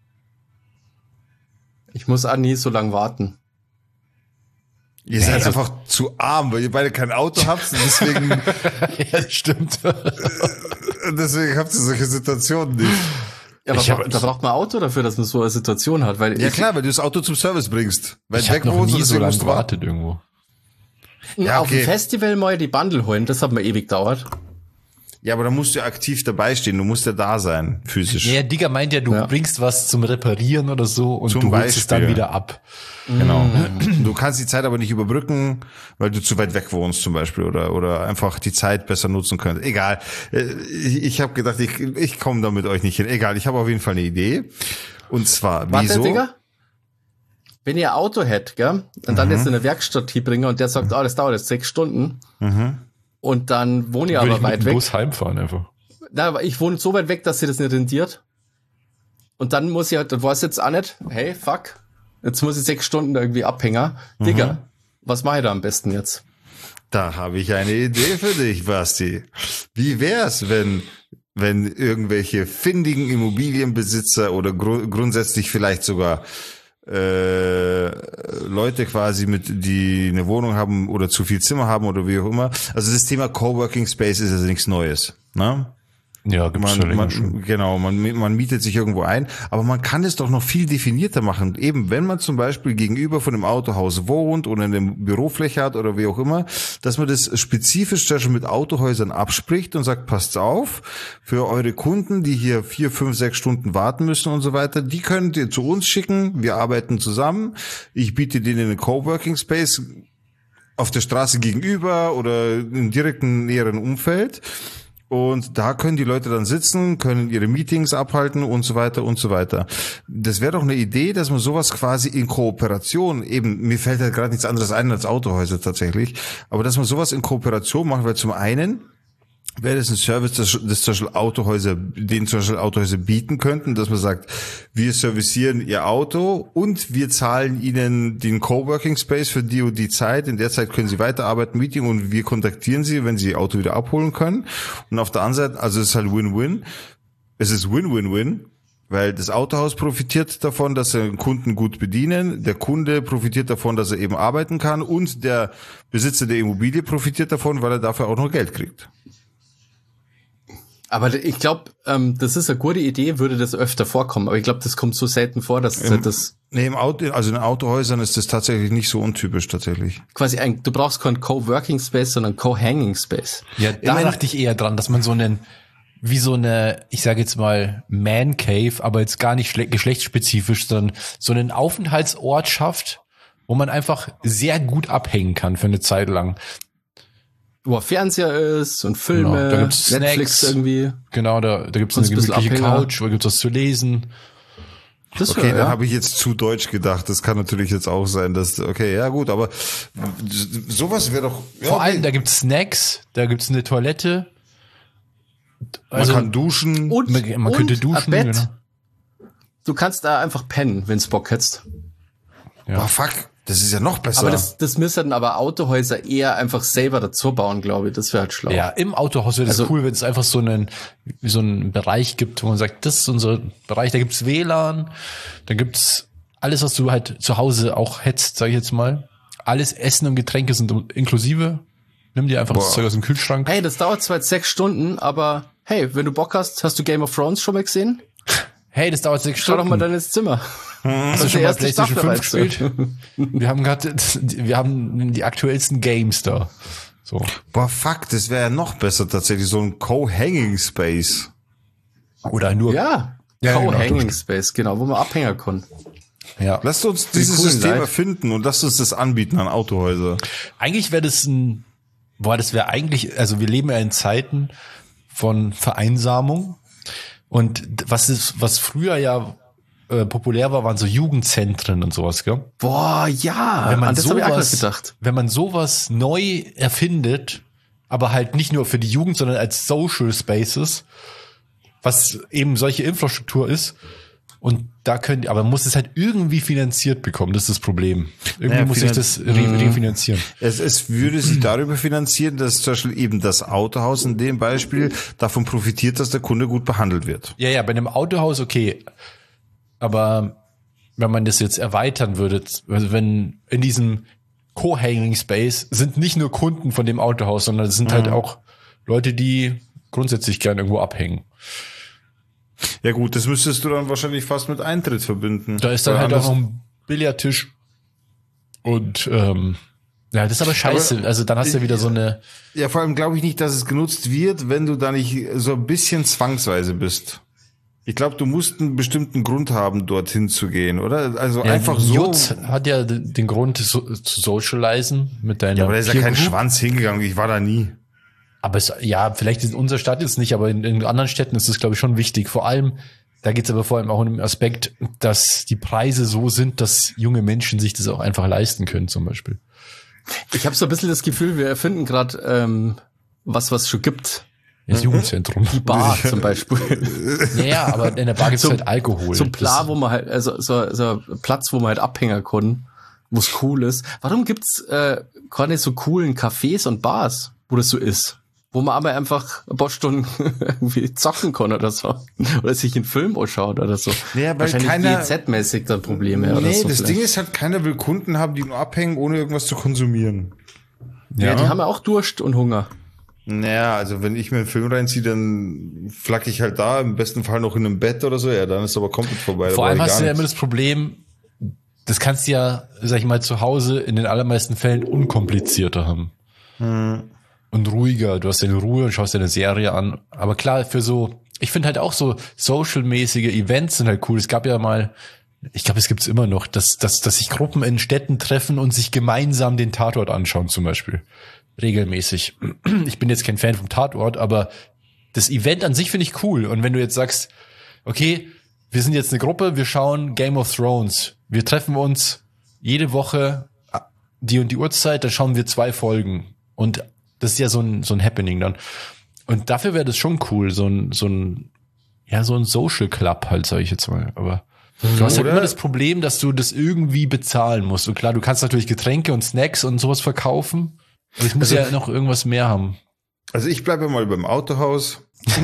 Speaker 1: Ich muss auch nie so lange warten.
Speaker 2: Ihr seid einfach zu arm, weil ihr beide kein Auto habt, und deswegen
Speaker 3: Ja, das stimmt.
Speaker 2: deswegen habt ihr solche Situationen nicht.
Speaker 1: Ja, aber da braucht man ein Auto dafür, dass man so eine Situation hat, weil
Speaker 2: Ja klar, weil du das Auto zum Service bringst. Weil
Speaker 3: Ich habe noch
Speaker 2: wohnst und
Speaker 3: nie so
Speaker 2: deswegen
Speaker 3: lange
Speaker 2: musst du warten.
Speaker 3: gewartet irgendwo.
Speaker 2: Ja,
Speaker 1: auf
Speaker 2: okay.
Speaker 1: dem Festival mal die Bundle holen, das hat mir ewig gedauert.
Speaker 2: Ja, aber da musst du ja aktiv dabei stehen, du musst ja da sein, physisch.
Speaker 3: Ja, Digga meint ja, du bringst was zum Reparieren oder so und
Speaker 2: Zum
Speaker 3: du holst es dann
Speaker 2: Beispiel.
Speaker 3: wieder ab.
Speaker 2: Genau. Du kannst die Zeit aber nicht überbrücken, weil du zu weit weg wohnst zum Beispiel, oder einfach die Zeit besser nutzen könntest. Egal. Ich habe gedacht, ich komme da mit euch nicht hin. Egal, ich habe auf jeden Fall eine Idee. Und zwar,
Speaker 1: Warte,
Speaker 2: wieso?
Speaker 1: Digga. Wenn ihr ein Auto hättet, gell, und dann jetzt in eine Werkstatt hinbringen und der sagt, das dauert jetzt 6 Stunden. Und dann wohne ich
Speaker 3: Würde
Speaker 1: aber
Speaker 3: ich mit
Speaker 1: weit
Speaker 3: dem
Speaker 1: weg.
Speaker 3: Bus heimfahren einfach.
Speaker 1: Na, aber ich wohne so weit weg, dass sie das nicht rendiert. Und dann muss ich halt, dann weiß ich jetzt auch nicht, hey, fuck, jetzt muss ich 6 Stunden irgendwie Abhänger. Digga, was mache ich da am besten jetzt?
Speaker 2: Da habe ich eine Idee für dich, Basti. Wie wär's, wenn irgendwelche findigen Immobilienbesitzer oder grundsätzlich vielleicht sogar Leute quasi die eine Wohnung haben oder zu viel Zimmer haben oder wie auch immer. Also das Thema Coworking Space ist also nichts Neues, ne?
Speaker 3: Ja, gibt's schon.
Speaker 2: Genau, man mietet sich irgendwo ein, aber man kann es doch noch viel definierter machen. Eben, wenn man zum Beispiel gegenüber von einem Autohaus wohnt oder eine Bürofläche hat oder wie auch immer, dass man das spezifisch schon mit Autohäusern abspricht und sagt, passt auf, für eure Kunden, die hier 4, 5, 6 Stunden warten müssen und so weiter, die könnt ihr zu uns schicken, wir arbeiten zusammen, ich biete denen einen Coworking Space auf der Straße gegenüber oder im direkten näheren Umfeld. Und da können die Leute dann sitzen, können ihre Meetings abhalten und so weiter und so weiter. Das wäre doch eine Idee, dass man sowas quasi in Kooperation, eben, mir fällt halt gerade nichts anderes ein als Autohäuser tatsächlich, aber dass man sowas in Kooperation macht, weil zum einen wäre das ein Service, das zum Beispiel Autohäuser bieten könnten, dass man sagt, wir servicieren ihr Auto und wir zahlen ihnen den Coworking Space für die und die Zeit. In der Zeit können sie weiterarbeiten, Meeting, und wir kontaktieren sie, wenn sie ihr Auto wieder abholen können. Und auf der anderen Seite, also es ist halt Win-Win. Es ist Win-Win-Win, weil das Autohaus profitiert davon, dass sie den Kunden gut bedienen, der Kunde profitiert davon, dass er eben arbeiten kann, und der Besitzer der Immobilie profitiert davon, weil er dafür auch noch Geld kriegt.
Speaker 1: Aber ich glaube, das ist eine gute Idee, würde das öfter vorkommen. Aber ich glaube, das kommt so selten vor, dass das...
Speaker 2: Nee, in Autohäusern ist das tatsächlich nicht so untypisch tatsächlich.
Speaker 1: Quasi du brauchst keinen Coworking Space, sondern Co-Hanging Space.
Speaker 3: Ja, da dachte ich eher dran, dass man wie so eine, ich sage jetzt mal, Man Cave, aber jetzt gar nicht geschlechtsspezifisch, sondern so einen Aufenthaltsort schafft, wo man einfach sehr gut abhängen kann für eine Zeit lang.
Speaker 1: Wo Fernseher ist und Filme,
Speaker 3: genau, da gibt's
Speaker 1: Netflix
Speaker 3: Snacks,
Speaker 1: irgendwie.
Speaker 3: Genau, da gibt's eine gemütliche Couch, da gibt's was zu lesen.
Speaker 2: Okay, da habe ich jetzt zu deutsch gedacht. Das kann natürlich jetzt auch sein, dass, okay, ja gut, aber sowas wäre doch... Ja,
Speaker 3: vor allem, da gibt's Snacks, da gibt's eine Toilette.
Speaker 2: Also, man kann duschen.
Speaker 3: Und man könnte duschen.
Speaker 1: Bett.
Speaker 3: Genau.
Speaker 1: Du kannst da einfach pennen, wenn's Bock hättest.
Speaker 2: Ja. Boah, fuck. Das ist ja noch besser.
Speaker 1: Aber das müssten aber Autohäuser eher einfach selber dazu bauen, glaube ich. Das wäre halt schlau.
Speaker 3: Ja, im Autohaus wäre das cool, wenn es einfach so einen Bereich gibt, wo man sagt, das ist unser Bereich, da gibt's WLAN, da gibt's alles, was du halt zu Hause auch hättest, sage ich jetzt mal. Alles Essen und Getränke sind inklusive. Nimm dir einfach das Zeug aus dem Kühlschrank.
Speaker 1: Hey, das dauert zwar jetzt 6 Stunden, aber hey, wenn du Bock hast du Game of Thrones schon mal gesehen?
Speaker 3: Hey, das dauert 6 Stunden.
Speaker 1: Schau doch mal dann ins Zimmer.
Speaker 3: Hast du schon mal PlayStation 5 gespielt? Wir haben die aktuellsten Games da. So.
Speaker 2: Boah, fuck, das wäre ja noch besser tatsächlich, so ein Co-Hanging Space.
Speaker 3: Oder nur...
Speaker 1: Ja, Co-Hanging Space, genau, wo man Abhänger kann.
Speaker 3: Ja.
Speaker 2: Lasst uns dieses System erfinden und lasst uns das anbieten an Autohäuser.
Speaker 3: Eigentlich wäre das das wäre eigentlich, also wir leben ja in Zeiten von Vereinsamung, und was früher ja populär war, waren so Jugendzentren und sowas, gell?
Speaker 1: Boah, ja,
Speaker 3: wenn man
Speaker 1: das habe ich auch gedacht.
Speaker 3: Wenn man sowas neu erfindet, aber halt nicht nur für die Jugend, sondern als Social Spaces, was eben solche Infrastruktur ist, und aber man muss es halt irgendwie finanziert bekommen, das ist das Problem. Irgendwie muss sich das refinanzieren.
Speaker 2: Es würde sich darüber finanzieren, dass zum Beispiel eben das Autohaus in dem Beispiel davon profitiert, dass der Kunde gut behandelt wird.
Speaker 3: Ja, bei einem Autohaus okay. Aber wenn man das jetzt erweitern würde, also wenn in diesem Co-Hanging Space sind nicht nur Kunden von dem Autohaus, sondern es sind halt auch Leute, die grundsätzlich gern irgendwo abhängen.
Speaker 2: Ja gut, das müsstest du dann wahrscheinlich fast mit Eintritt verbinden.
Speaker 3: Da ist dann halt auch noch ein Billardtisch und ja, das ist aber scheiße. Also dann hast du ja wieder so eine...
Speaker 2: Ja, vor allem glaube ich nicht, dass es genutzt wird, wenn du da nicht so ein bisschen zwangsweise bist. Ich glaube, du musst einen bestimmten Grund haben, dorthin zu gehen, oder? Also ja, einfach so.
Speaker 3: Jut hat ja den Grund zu socialisen mit deiner...
Speaker 2: Ja, aber da ist ja kein Schwanz hingegangen. Ich war da nie.
Speaker 3: Aber vielleicht in unserer Stadt jetzt nicht, aber in anderen Städten ist das, glaube ich, schon wichtig. Vor allem, da geht es aber vor allem auch um den Aspekt, dass die Preise so sind, dass junge Menschen sich das auch einfach leisten können, zum Beispiel.
Speaker 1: Ich habe so ein bisschen das Gefühl, wir erfinden gerade was schon gibt.
Speaker 3: Das Jugendzentrum.
Speaker 1: Die Bar zum Beispiel.
Speaker 3: Ja, aber in der Bar gibt's halt Alkohol.
Speaker 1: So ein Pla, wo man halt, also so ein Platz, wo man halt abhängen kann, wo es cool ist. Warum gibt's keine so coolen Cafés und Bars, wo das so ist? Wo man aber einfach ein paar Stunden irgendwie zocken kann oder so. Oder sich einen Film anschaut oder so.
Speaker 2: Ja, weil
Speaker 1: wahrscheinlich
Speaker 2: keiner,
Speaker 1: GZ-mäßig dann Probleme oder so.
Speaker 2: Das
Speaker 1: vielleicht.
Speaker 2: Ding ist halt, keiner will Kunden haben, die nur abhängen, ohne irgendwas zu konsumieren.
Speaker 1: Ja, die haben ja auch Durst und Hunger.
Speaker 2: Naja, also wenn ich mir einen Film reinziehe, dann flacke ich halt da, im besten Fall noch in einem Bett oder so, ja, dann ist aber komplett vorbei.
Speaker 3: Vor allem hast du ja immer das Problem, das kannst du ja, sag ich mal, zu Hause in den allermeisten Fällen unkomplizierter haben. Und ruhiger. Du hast deine Ruhe und schaust dir eine Serie an. Aber klar, für so, ich finde halt auch so social-mäßige Events sind halt cool. Es gab ja mal, ich glaube, es gibt's immer noch, dass sich Gruppen in Städten treffen und sich gemeinsam den Tatort anschauen zum Beispiel. Regelmäßig. Ich bin jetzt kein Fan vom Tatort, aber das Event an sich finde ich cool. Und wenn du jetzt sagst, okay, wir sind jetzt eine Gruppe, wir schauen Game of Thrones. Wir treffen uns jede Woche die und die Uhrzeit, dann schauen wir 2 Folgen. Und das ist ja so ein Happening dann. Und dafür wäre das schon cool, so ein Social Club halt, sag ich jetzt mal. Aber du hast halt immer das Problem, dass du das irgendwie bezahlen musst. Und klar, du kannst natürlich Getränke und Snacks und sowas verkaufen. Aber ich muss ja noch irgendwas mehr haben.
Speaker 2: Also ich bleibe mal beim Autohaus.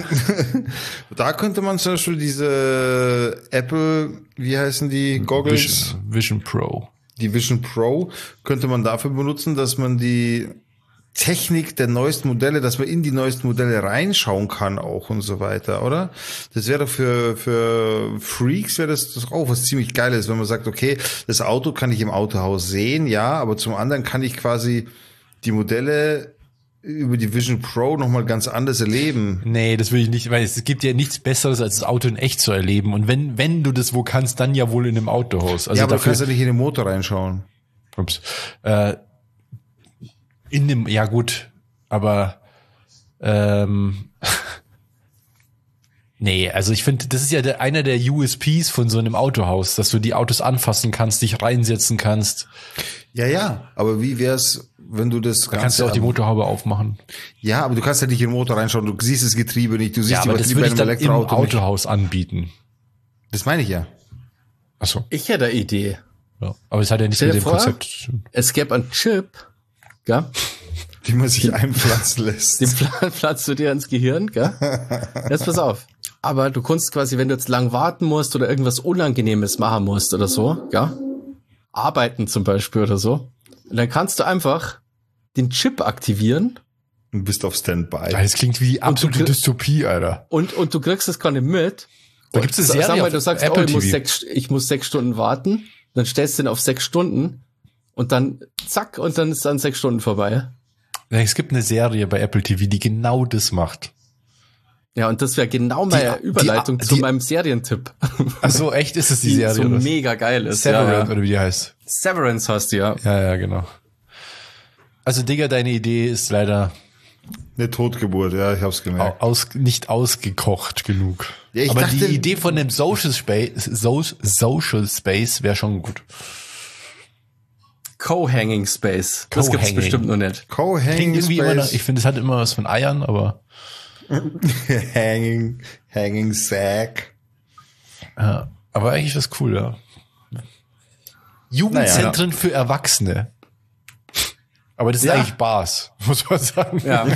Speaker 2: Da könnte man zum Beispiel diese Apple, wie heißen die, Goggles?
Speaker 3: Vision Pro.
Speaker 2: Die Vision Pro könnte man dafür benutzen, dass man die Technik der neuesten Modelle, dass man in die neuesten Modelle reinschauen kann auch und so weiter, oder? Das wäre doch für Freaks wäre das auch was ziemlich Geiles, wenn man sagt, okay, das Auto kann ich im Autohaus sehen, ja, aber zum anderen kann ich quasi die Modelle über die Vision Pro nochmal ganz anders erleben.
Speaker 3: Nee, das will ich nicht, weil es gibt ja nichts Besseres, als das Auto in echt zu erleben. Und wenn du das wo kannst, dann ja wohl in einem Autohaus. Also
Speaker 2: ja, aber
Speaker 3: dafür,
Speaker 2: du kannst ja nicht in den Motor reinschauen.
Speaker 3: Ups. In dem, ja gut, aber nee, also ich finde, das ist ja einer der USPs von so einem Autohaus, dass du die Autos anfassen kannst, dich reinsetzen kannst.
Speaker 2: Ja, aber wie wär's, wenn du das
Speaker 3: Da kannst du auch die Motorhaube aufmachen.
Speaker 2: Ja, aber du kannst ja nicht in den Motor reinschauen, du siehst das Getriebe nicht, du siehst die
Speaker 3: aber das
Speaker 2: Batterie
Speaker 3: würde
Speaker 2: bei
Speaker 3: ich
Speaker 2: einem
Speaker 3: dann im
Speaker 2: Elektroauto nicht.
Speaker 3: Autohaus anbieten.
Speaker 2: Das meine ich ja.
Speaker 3: Ach so.
Speaker 1: Ich hätte eine Idee.
Speaker 3: Ja. Aber es hat ja nichts
Speaker 1: Stell
Speaker 3: mit
Speaker 1: dir
Speaker 3: dem
Speaker 1: vor,
Speaker 3: Konzept zu tun.
Speaker 1: Es gäbe einen Chip, gell?
Speaker 2: Die man sich einpflanzen lässt.
Speaker 1: Den pflanzt du dir ins Gehirn, gell? Jetzt pass auf. Aber du kannst quasi, wenn du jetzt lang warten musst oder irgendwas Unangenehmes machen musst oder so, gell? Arbeiten zum Beispiel oder so. Und dann kannst du einfach den Chip aktivieren.
Speaker 2: Und bist auf Standby.
Speaker 3: Das klingt wie die absolute Dystopie, Alter.
Speaker 1: Und du kriegst das gar nicht mit.
Speaker 3: Da gibt's eine Serie
Speaker 1: Sag mal,
Speaker 3: auf
Speaker 1: du sagst,
Speaker 3: Apple
Speaker 1: ich muss 6 Stunden warten. Dann stellst du den auf 6 Stunden. Und dann, zack, und dann ist dann 6 Stunden vorbei.
Speaker 3: Es gibt eine Serie bei Apple TV, die genau das macht.
Speaker 1: Ja, und das wäre genau meine Überleitung zu meinem Serientipp.
Speaker 3: Ach so, echt ist es die Serie?
Speaker 1: So
Speaker 3: oder?
Speaker 1: mega geil ist.
Speaker 3: Severance, oder wie die heißt.
Speaker 1: Severance hast du, ja.
Speaker 3: Ja, genau. Also, Digga, deine Idee ist leider
Speaker 2: Eine Totgeburt, ja, ich hab's gemerkt.
Speaker 3: nicht ausgekocht genug.
Speaker 2: Ja,
Speaker 3: aber
Speaker 2: dachte,
Speaker 3: die Idee von dem Social Space wäre schon gut.
Speaker 1: Co-Hanging Space. Das gibt's
Speaker 3: Co-Hanging.
Speaker 1: bestimmt noch nicht.
Speaker 2: Co-Hanging
Speaker 3: Irgendwie immer noch,
Speaker 2: Space.
Speaker 3: ich finde, es hat immer was von Eiern, aber
Speaker 2: Hanging Sack.
Speaker 3: ja, aber eigentlich was cool, ja. Jugendzentren für Erwachsene. Aber das ist eigentlich Bars, muss man sagen.
Speaker 1: Ja.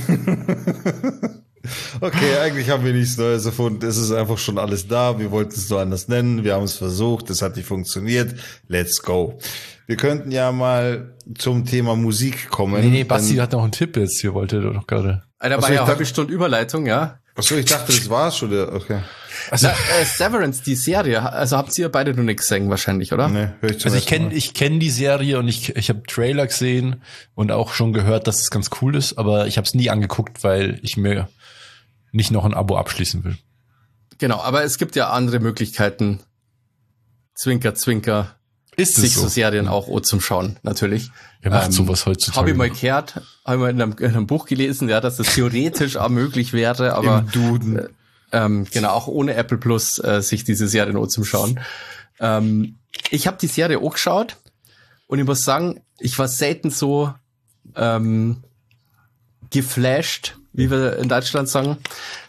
Speaker 2: Okay, eigentlich haben wir nichts Neues erfunden. Es ist einfach schon alles da. Wir wollten es nur anders nennen. Wir haben es versucht. Es hat nicht funktioniert. Let's go. Wir könnten ja mal zum Thema Musik kommen.
Speaker 3: Nee, Basti hat noch einen Tipp jetzt. Hier wollte doch gerade.
Speaker 1: Da war ja eine halbe Stunde Überleitung, ja.
Speaker 2: Achso, ich dachte, das war's schon. Okay.
Speaker 3: Also,
Speaker 1: Severance, die Serie, also habt ihr beide noch nichts gesehen wahrscheinlich, oder?
Speaker 2: Nee, hör ich zum
Speaker 3: also
Speaker 2: ersten Mal.
Speaker 3: ich kenn die Serie und ich habe Trailer gesehen und auch schon gehört, dass es ganz cool ist, aber ich habe es nie angeguckt, weil ich mir nicht noch ein Abo abschließen will.
Speaker 1: Genau, aber es gibt ja andere Möglichkeiten. Zwinker, Zwinker.
Speaker 3: Ist es
Speaker 1: Sich
Speaker 3: so?
Speaker 1: so Serien auch zum Schauen, natürlich.
Speaker 3: Wer macht sowas heutzutage?
Speaker 1: Habe ich mal gehört, habe ich mal in einem Buch gelesen, ja, dass das theoretisch auch möglich wäre, aber
Speaker 2: Im Duden.
Speaker 1: genau, auch ohne Apple Plus sich diese Serien auch zum Schauen. Ich habe die Serie auch geschaut und ich muss sagen, ich war selten so geflasht wie wir in Deutschland sagen.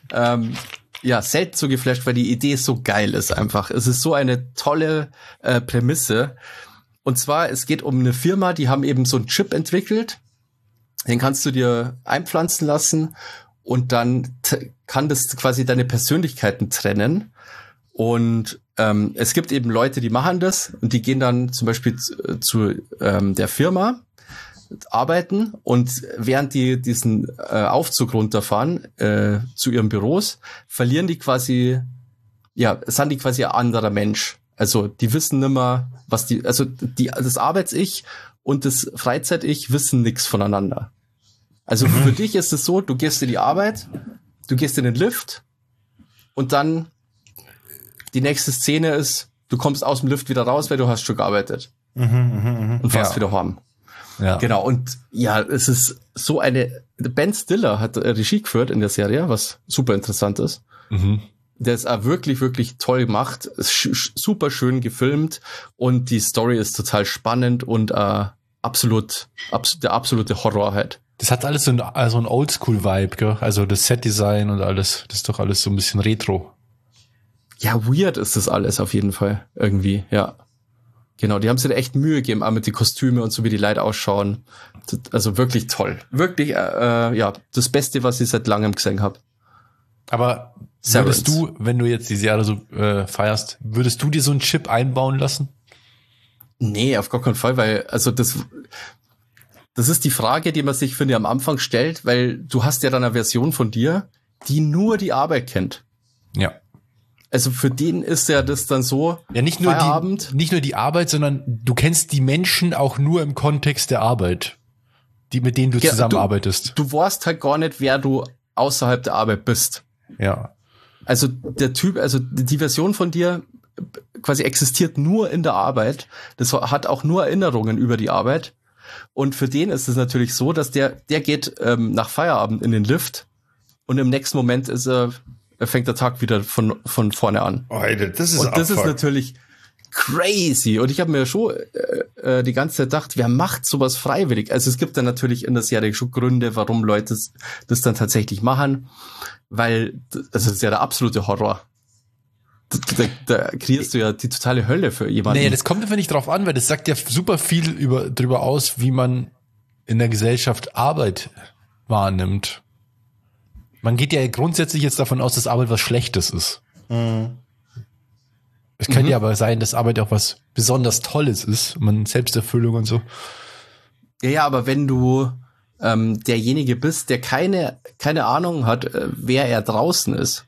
Speaker 1: Ja, selten so geflasht, weil die Idee so geil ist einfach. Es ist so eine tolle Prämisse. Und zwar, es geht um eine Firma, die haben eben so einen Chip entwickelt. Den kannst du dir einpflanzen lassen und dann kann das quasi deine Persönlichkeiten trennen. Und es gibt eben Leute, die machen das und die gehen dann zum Beispiel zu der Firma, arbeiten und während die diesen Aufzug runterfahren zu ihren Büros, verlieren die quasi, sind die quasi ein anderer Mensch. Also die wissen nimmer, was das Arbeits-Ich und das Freizeit-Ich wissen nichts voneinander. Also für dich ist es so, du gehst in die Arbeit, du gehst in den Lift und dann die nächste Szene ist, du kommst aus dem Lift wieder raus, weil du hast schon gearbeitet. Und fährst wieder heim.
Speaker 3: Ja.
Speaker 1: Genau, und ja, es ist so Ben Stiller hat Regie geführt in der Serie, was super interessant ist. Der ist auch wirklich, wirklich toll gemacht, ist super schön gefilmt und die Story ist total spannend und der absolute Horror halt.
Speaker 3: Das hat alles so ein Oldschool-Vibe, gell? Also das Set-Design und alles, das ist doch alles so ein bisschen retro.
Speaker 1: Ja, weird ist das alles auf jeden Fall irgendwie, ja. Genau, die haben sich da echt Mühe gegeben, auch mit die Kostüme und so, wie die Leute ausschauen. Also wirklich toll. Wirklich, das Beste, was ich seit langem gesehen habe.
Speaker 3: Aber würdest du, wenn du jetzt die Serie so feierst, würdest du dir so einen Chip einbauen lassen?
Speaker 1: Nee, auf gar keinen Fall, weil, also das ist die Frage, die man sich, finde ich, am Anfang stellt, weil du hast ja dann eine Version von dir, die nur die Arbeit kennt.
Speaker 3: Ja.
Speaker 1: Also für den ist ja das dann so,
Speaker 3: ja, nicht nur die Arbeit, sondern du kennst die Menschen auch nur im Kontext der Arbeit, mit denen du zusammenarbeitest.
Speaker 1: Du weißt halt gar nicht, wer du außerhalb der Arbeit bist.
Speaker 3: Ja.
Speaker 1: Also der Typ, also die Version von dir quasi existiert nur in der Arbeit. Das hat auch nur Erinnerungen über die Arbeit. Und für den ist es natürlich so, dass der geht nach Feierabend in den Lift und im nächsten Moment fängt der Tag wieder von vorne an.
Speaker 2: Oh, Alter, das ist
Speaker 1: das ist natürlich crazy. Und ich habe mir schon die ganze Zeit gedacht, wer macht sowas freiwillig? Also es gibt dann natürlich in der Serie schon Gründe, warum Leute das dann tatsächlich machen, weil das ist ja der absolute Horror. Da kreierst du ja die totale Hölle für jemanden.
Speaker 3: Nee, das kommt einfach nicht drauf an, weil das sagt ja super viel drüber aus, wie man in der Gesellschaft Arbeit wahrnimmt. Man geht ja grundsätzlich jetzt davon aus, dass Arbeit was Schlechtes ist. Es könnte ja aber sein, dass Arbeit auch was besonders Tolles ist, man Selbsterfüllung und so.
Speaker 1: Ja, aber wenn du derjenige bist, der keine Ahnung hat, wer er draußen ist.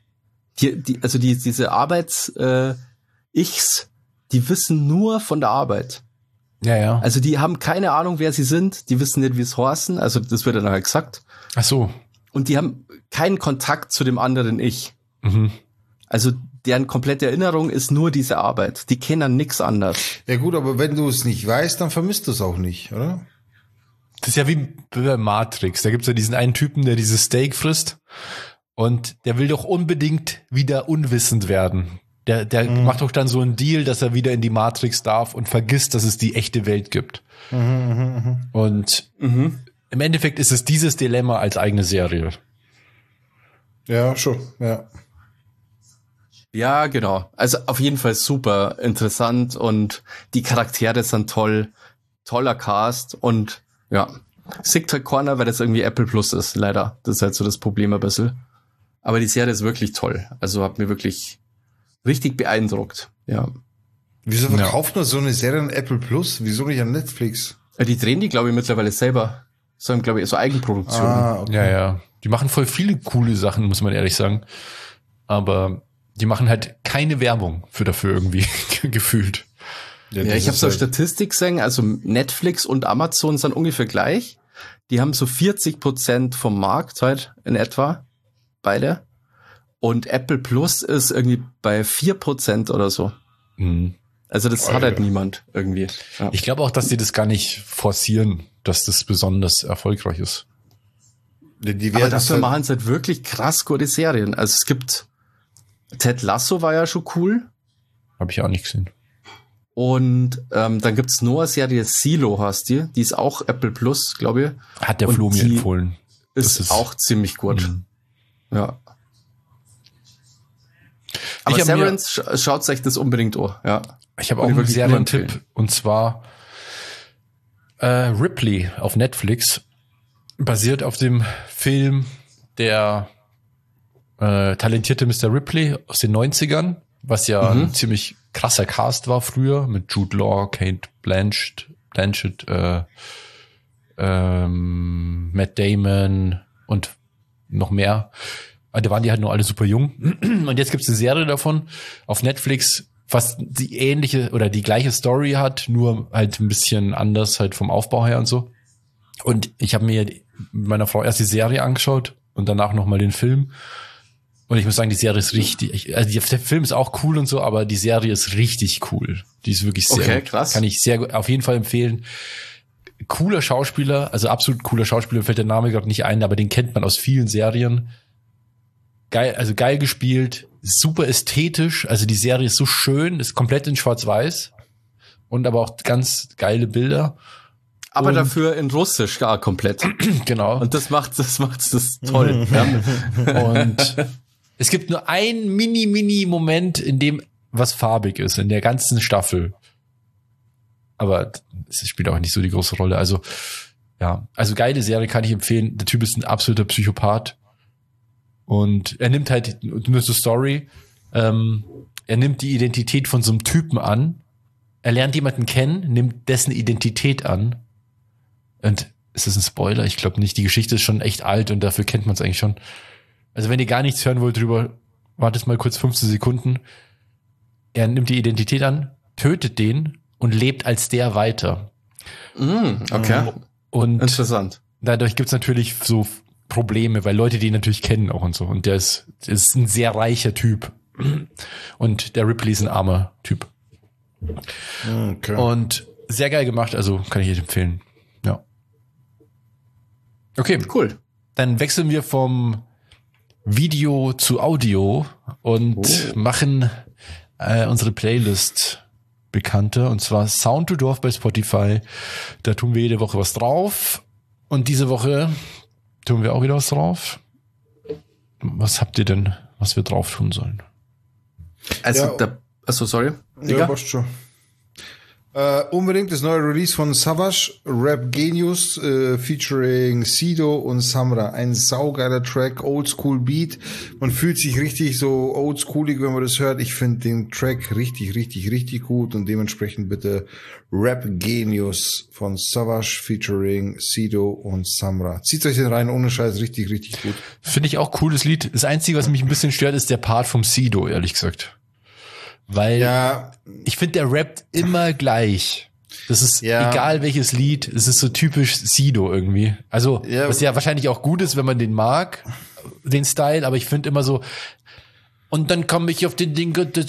Speaker 1: Diese Arbeits-Ichs, die wissen nur von der Arbeit.
Speaker 3: Ja, ja.
Speaker 1: Also die haben keine Ahnung, wer sie sind, die wissen nicht, wie es heißen, also das wird dann nachher gesagt.
Speaker 3: Ach so.
Speaker 1: Und die haben keinen Kontakt zu dem anderen Ich. Also deren komplette Erinnerung ist nur diese Arbeit. Die kennen nichts anderes.
Speaker 2: Ja gut, aber wenn du es nicht weißt, dann vermisst du es auch nicht, oder?
Speaker 3: Das ist ja wie bei Matrix. Da gibt's ja diesen einen Typen, der dieses Steak frisst und der will doch unbedingt wieder unwissend werden. Der macht doch dann so einen Deal, dass er wieder in die Matrix darf und vergisst, dass es die echte Welt gibt. Und im Endeffekt ist es dieses Dilemma als eigene Serie.
Speaker 2: Ja, schon, ja.
Speaker 1: Ja, genau. Also auf jeden Fall super interessant und die Charaktere sind toll. Toller Cast und ja, sieht halt keiner, weil das irgendwie Apple Plus ist, leider. Das ist halt so das Problem ein bisschen. Aber die Serie ist wirklich toll. Also hat mir wirklich richtig beeindruckt. Ja.
Speaker 2: Wieso verkauft man so eine Serie an Apple Plus? Wieso nicht an Netflix?
Speaker 1: Die drehen die, glaube ich, mittlerweile selber. So, glaube ich, so Eigenproduktionen.
Speaker 3: Okay. Ja. Die machen voll viele coole Sachen, muss man ehrlich sagen. Aber die machen halt keine Werbung dafür irgendwie gefühlt.
Speaker 1: Ja, ich habe so eine Statistik gesehen, also Netflix und Amazon sind ungefähr gleich. Die haben so 40% vom Markt halt in etwa, beide. Und Apple Plus ist irgendwie bei 4% oder so. Also das hat halt niemand irgendwie. Ja.
Speaker 3: Ich glaube auch, dass die das gar nicht forcieren, dass das besonders erfolgreich ist.
Speaker 1: Aber dafür machen sie halt wirklich krass gute Serien. Also es gibt Ted Lasso war ja schon cool.
Speaker 3: Habe ich auch nicht gesehen.
Speaker 1: Und dann gibt's noch eine Serie, Silo heißt die ist auch Apple Plus, glaube ich.
Speaker 3: Hat der Flo mir empfohlen.
Speaker 1: ist auch ziemlich gut. Ja. Aber Severance, schaut euch das unbedingt an. Ja.
Speaker 3: Ich habe auch einen Serientipp, und zwar Ripley auf Netflix, basiert auf dem Film der talentierte Mr. Ripley aus den 90ern, was ja ein ziemlich krasser Cast war früher, mit Jude Law, Kate Blanchett, Matt Damon und noch mehr. Da waren die halt nur alle super jung. Und jetzt gibt's eine Serie davon auf Netflix, was die ähnliche oder die gleiche Story hat, nur halt ein bisschen anders halt vom Aufbau her und so. Und ich habe mir mit meiner Frau erst die Serie angeschaut und danach nochmal den Film. Und ich muss sagen, die Serie ist richtig, also der Film ist auch cool und so, aber die Serie ist richtig cool. Die ist wirklich sehr gut.
Speaker 1: Krass.
Speaker 3: Kann ich sehr gut, auf jeden Fall empfehlen. Cooler Schauspieler, also absolut cooler Schauspieler, fällt der Name gerade nicht ein, aber den kennt man aus vielen Serien. Geil, also geil gespielt, super ästhetisch, also die Serie ist so schön, ist komplett in Schwarz-Weiß und aber auch ganz geile Bilder.
Speaker 1: Aber
Speaker 3: und
Speaker 1: dafür in Russisch gar komplett.
Speaker 3: Genau.
Speaker 1: Und das macht's toll. Ja.
Speaker 3: Und es gibt nur einen Mini-Moment, in dem was farbig ist, in der ganzen Staffel. Aber es spielt auch nicht so die große Rolle. Also, ja, also geile Serie, kann ich empfehlen. Der Typ ist ein absoluter Psychopath. Und er nimmt halt, nur zur Story, er nimmt die Identität von so einem Typen an. Er lernt jemanden kennen, nimmt dessen Identität an. Und ist das ein Spoiler? Ich glaube nicht. Die Geschichte ist schon echt alt und dafür kennt man es eigentlich schon. Also wenn ihr gar nichts hören wollt drüber, wartet mal kurz 15 Sekunden. Er nimmt die Identität an, tötet den und lebt als der weiter.
Speaker 1: Okay.
Speaker 3: Und
Speaker 1: interessant.
Speaker 3: Dadurch gibt's natürlich so Probleme, weil Leute die ihn natürlich kennen auch und so. Und der ist ein sehr reicher Typ. Und der Ripley ist ein armer Typ.
Speaker 2: Okay.
Speaker 3: Und sehr geil gemacht, also kann ich euch empfehlen. Ja. Okay,
Speaker 1: Cool.
Speaker 3: dann wechseln wir vom Video zu Audio und machen unsere Playlist bekannter, und zwar Sound to Dorf bei Spotify. Da tun wir jede Woche was drauf und diese Woche tun wir auch wieder was drauf. Was habt ihr denn, was wir drauf tun sollen?
Speaker 1: Also, sorry.
Speaker 2: Ja, passt schon. Unbedingt das neue Release von Savage, Rap Genius, featuring Sido und Samra. Ein saugeiler Track, Oldschool Beat. Man fühlt sich richtig so oldschoolig, wenn man das hört. Ich finde den Track richtig, richtig, richtig gut und dementsprechend bitte Rap Genius von Savage featuring Sido und Samra. Zieht euch den rein, ohne Scheiß, richtig, richtig gut.
Speaker 3: Finde ich auch cooles Lied. Das Einzige, was mich ein bisschen stört, ist der Part vom Sido, ehrlich gesagt. Weil ich finde, der rappt immer gleich. Das ist egal welches Lied, es ist so typisch Sido irgendwie. Also, was ja wahrscheinlich auch gut ist, wenn man den mag, den Style, aber ich finde immer so, und dann komme ich auf den Ding, es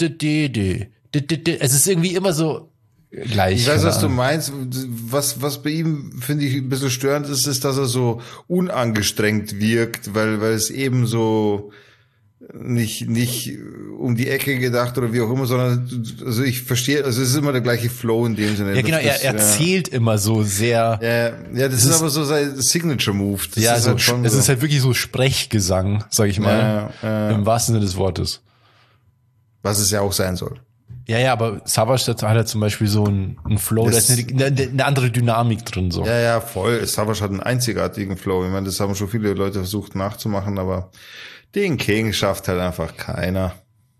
Speaker 3: ist irgendwie immer so gleich.
Speaker 2: Ich weiß, was du meinst. Was bei ihm, finde ich, ein bisschen störend ist, ist, dass er so unangestrengt wirkt, weil es eben so nicht um die Ecke gedacht oder wie auch immer, sondern also ich verstehe, also es ist immer der gleiche Flow in dem Sinne.
Speaker 3: Ja, genau, er erzählt immer so sehr.
Speaker 2: Ja, das ist aber so sein Signature Move. Das
Speaker 3: ja,
Speaker 2: ist
Speaker 3: so,
Speaker 2: halt schon
Speaker 3: es
Speaker 2: so.
Speaker 3: ist halt wirklich so Sprechgesang, sag ich mal, im wahrsten Sinne des Wortes.
Speaker 2: Was es ja auch sein soll.
Speaker 3: Ja, aber Savage hat halt zum Beispiel so einen Flow, da ist eine andere Dynamik drin, so.
Speaker 2: Ja, voll. Savage hat einen einzigartigen Flow. Ich meine, das haben schon viele Leute versucht nachzumachen, aber den King schafft halt einfach keiner.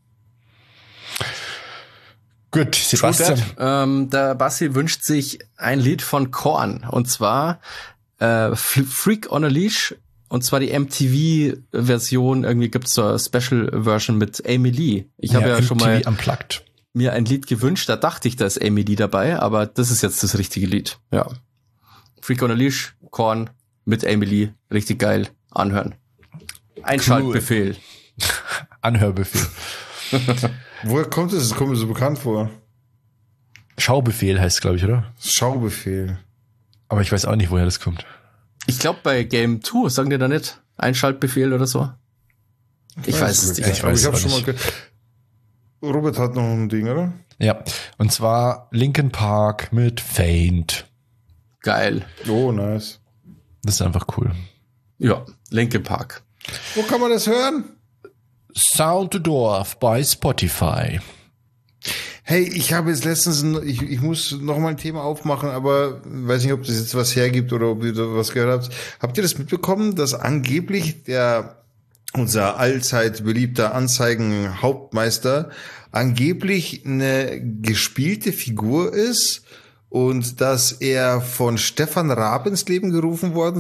Speaker 3: Gut, Sebastian.
Speaker 1: Der Basti wünscht sich ein Lied von Korn, und zwar Freak on a Leash, und zwar die MTV-Version. Irgendwie gibt's so eine Special-Version mit Amy Lee. Ich habe ja schon mal
Speaker 3: unplugged
Speaker 1: mir ein Lied gewünscht, da dachte ich, da ist Amy Lee dabei, aber das ist jetzt das richtige Lied. Ja. Freak on a Leash, Korn mit Amy Lee, richtig geil, anhören. Einschaltbefehl.
Speaker 3: Anhörbefehl.
Speaker 2: Woher kommt es? Das kommt mir so bekannt vor.
Speaker 3: Schaubefehl heißt es, glaube ich, oder?
Speaker 2: Schaubefehl.
Speaker 3: Aber ich weiß auch nicht, woher das kommt.
Speaker 1: Ich glaube, bei Game 2 sagen die da nicht Einschaltbefehl oder so. Ich weiß es nicht.
Speaker 2: Ich habe schon mal Robert hat noch ein Ding, oder?
Speaker 3: Ja, und zwar Linkin Park mit Faint.
Speaker 1: Geil.
Speaker 2: Oh, nice.
Speaker 3: Das ist einfach cool.
Speaker 1: Ja, Linkin Park.
Speaker 2: Wo kann man das hören?
Speaker 3: Sound the Dorf bei Spotify.
Speaker 2: Hey, ich habe jetzt letztens, ich muss noch mal ein Thema aufmachen, aber weiß nicht, ob das jetzt was hergibt oder ob ihr da was gehört habt. Habt ihr das mitbekommen, dass angeblich unser allzeit beliebter Anzeigen-Hauptmeister angeblich eine gespielte Figur ist und dass er von Stefan Raab ins Leben gerufen worden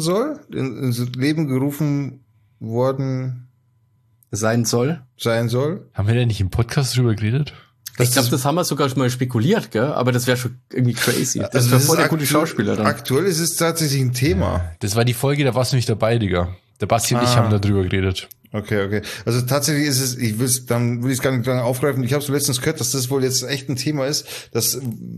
Speaker 1: Sein soll.
Speaker 3: Haben wir denn nicht im Podcast drüber geredet?
Speaker 1: Ich glaube, das haben wir sogar schon mal spekuliert, gell? Aber das wäre schon irgendwie crazy. Das wäre voll der gute Schauspieler dann.
Speaker 2: Aktuell ist es tatsächlich ein Thema.
Speaker 3: Das war die Folge, da warst du nicht dabei, Digga. Der Basti und ich haben da drüber geredet.
Speaker 2: Okay. Also tatsächlich ist es, dann will ich es gar nicht lange aufgreifen. Ich habe so letztens gehört, dass das wohl jetzt echt ein Thema ist, das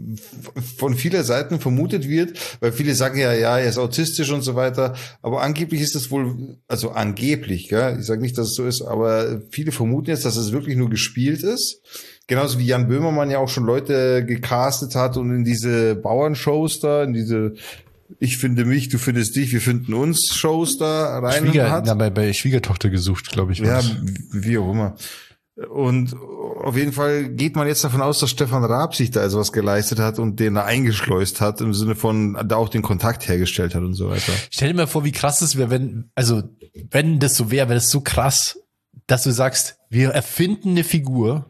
Speaker 2: von vieler Seiten vermutet wird, weil viele sagen ja, er ist autistisch und so weiter. Aber angeblich ist es wohl, also angeblich, gell? Ich sage nicht, dass es so ist, aber viele vermuten jetzt, dass es wirklich nur gespielt ist. Genauso wie Jan Böhmermann ja auch schon Leute gecastet hat und in diese Bauernshows da, in diese Ich finde mich, du findest dich, wir finden uns Shows da rein hat.
Speaker 3: Bei Schwiegertochter gesucht, glaube ich.
Speaker 2: Ja, wie auch immer. Und auf jeden Fall geht man jetzt davon aus, dass Stefan Raab sich da also was geleistet hat und den da eingeschleust hat, im Sinne von da auch den Kontakt hergestellt hat und so weiter.
Speaker 3: Stell dir mal vor, wie krass das wäre, wenn das so wäre das so krass, dass du sagst, wir erfinden eine Figur,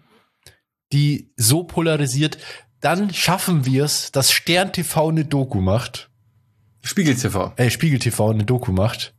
Speaker 3: die so polarisiert, dann schaffen wir es, dass Stern TV eine Doku macht. Spiegel TV eine Doku macht,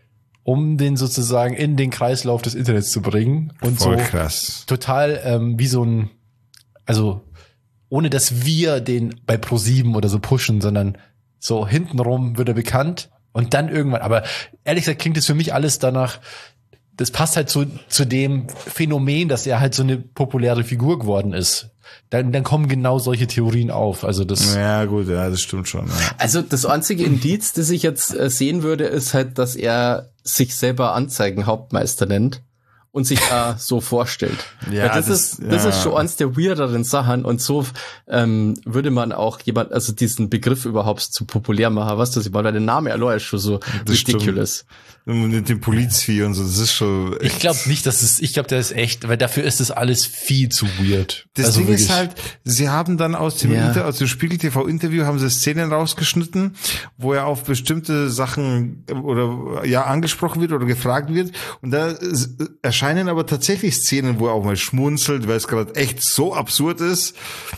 Speaker 3: um den sozusagen in den Kreislauf des Internets zu bringen. Und
Speaker 2: voll
Speaker 3: so
Speaker 2: krass.
Speaker 3: Total wie so ein, also ohne dass wir den bei Pro7 oder so pushen, sondern so hintenrum wird er bekannt und dann irgendwann, aber ehrlich gesagt klingt es für mich alles danach, das passt halt zu dem Phänomen, dass er halt so eine populäre Figur geworden ist. Dann kommen genau solche Theorien auf. Also das.
Speaker 2: Ja, gut, ja, das stimmt schon. Ja.
Speaker 1: Also das einzige Indiz, das ich jetzt sehen würde, ist halt, dass er sich selber Anzeigenhauptmeister nennt und sich so vorstellt. Ja, das ist schon eins der weirderen Sachen und so würde man auch also diesen Begriff überhaupt zu populär machen, was das weil der Name allein ist schon so ridiculous.
Speaker 2: Stimmt. Mit dem Polizvieh und so, das ist schon echt.
Speaker 3: Ich glaube nicht, ich glaube, der ist echt, weil dafür ist das alles viel zu weird.
Speaker 2: Das Ding ist halt, sie haben dann aus dem Spiegel TV Interview haben sie Szenen rausgeschnitten, wo er auf bestimmte Sachen oder angesprochen wird oder gefragt wird und da erscheinen aber tatsächlich Szenen, wo er auch mal schmunzelt, weil es gerade echt so absurd ist.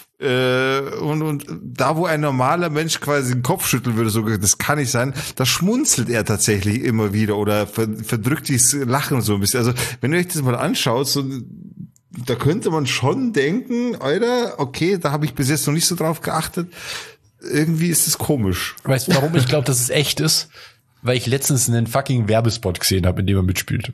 Speaker 2: Und da, wo ein normaler Mensch quasi den Kopf schütteln würde, so, das kann nicht sein, da schmunzelt er tatsächlich immer wieder oder verdrückt dieses Lachen so ein bisschen. Also, wenn ihr euch das mal anschaut, so, da könnte man schon denken, Alter, okay, da habe ich bis jetzt noch nicht so drauf geachtet. Irgendwie ist es komisch.
Speaker 3: Weißt du, warum ich glaube, dass es echt ist? Weil ich letztens einen fucking Werbespot gesehen habe, in dem er mitspielt.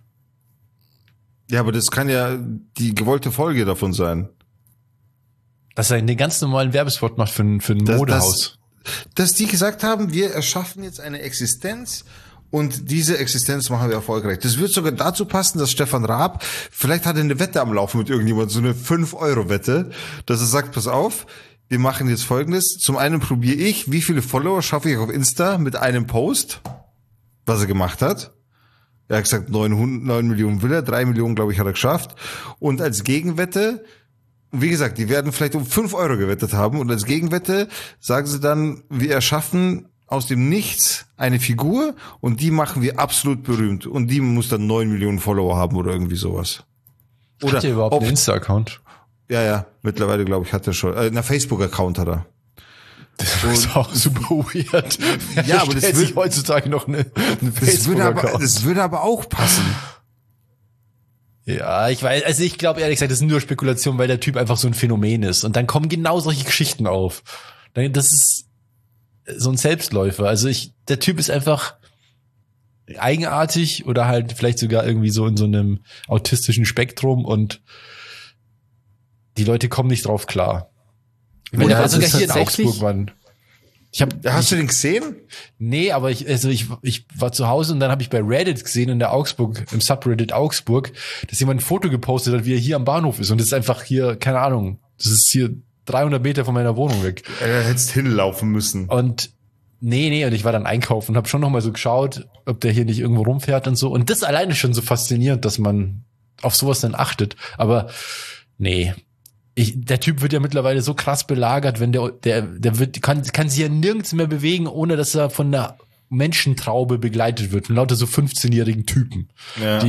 Speaker 2: Ja, aber das kann ja die gewollte Folge davon sein.
Speaker 3: Dass er einen ganz normalen Werbespot macht für ein Modehaus.
Speaker 2: Dass die gesagt haben, wir erschaffen jetzt eine Existenz und diese Existenz machen wir erfolgreich. Das wird sogar dazu passen, dass Stefan Raab, vielleicht hat er eine Wette am Laufen mit irgendjemand, so eine 5-Euro-Wette, dass er sagt, pass auf, wir machen jetzt Folgendes. Zum einen probiere ich, wie viele Follower schaffe ich auf Insta mit einem Post, was er gemacht hat. Er hat gesagt, 9 Millionen will er, 3 Millionen, glaube ich, hat er geschafft. Und als Gegenwette, wie gesagt, die werden vielleicht um 5 Euro gewettet haben und als Gegenwette sagen sie dann, wir erschaffen aus dem Nichts eine Figur und die machen wir absolut berühmt und die muss dann 9 Millionen Follower haben oder irgendwie sowas.
Speaker 3: Oder hat er überhaupt einen Insta-Account?
Speaker 2: Ja, mittlerweile glaube ich hat er schon. Einen Facebook-Account hat er.
Speaker 3: Das ist auch super weird.
Speaker 2: Ja, aber das
Speaker 3: sich heutzutage noch eine Facebook-Account.
Speaker 2: Das würde aber auch passen.
Speaker 3: Ja, ich weiß, also ich glaube ehrlich gesagt, das ist nur Spekulation, weil der Typ einfach so ein Phänomen ist. Und dann kommen genau solche Geschichten auf. Das ist so ein Selbstläufer. Also der Typ ist einfach eigenartig oder halt vielleicht sogar irgendwie so in so einem autistischen Spektrum und die Leute kommen nicht drauf klar.
Speaker 1: Ja,
Speaker 3: war sogar hier in Augsburg, Mann.
Speaker 2: Hast du den gesehen?
Speaker 3: Nee, aber ich war zu Hause und dann habe ich bei Reddit gesehen in der Augsburg, im Subreddit Augsburg, dass jemand ein Foto gepostet hat, wie er hier am Bahnhof ist. Und das ist einfach hier, keine Ahnung, das ist hier 300 Meter von meiner Wohnung weg.
Speaker 2: Er hättest hinlaufen müssen.
Speaker 3: Und Nee, und ich war dann einkaufen und habe schon noch mal so geschaut, ob der hier nicht irgendwo rumfährt und so. Und das alleine schon so faszinierend, dass man auf sowas dann achtet. Aber nee, der Typ wird ja mittlerweile so krass belagert, wenn kann sich ja nirgends mehr bewegen, ohne dass er von einer Menschentraube begleitet wird, von lauter so 15-jährigen Typen.
Speaker 2: Ja.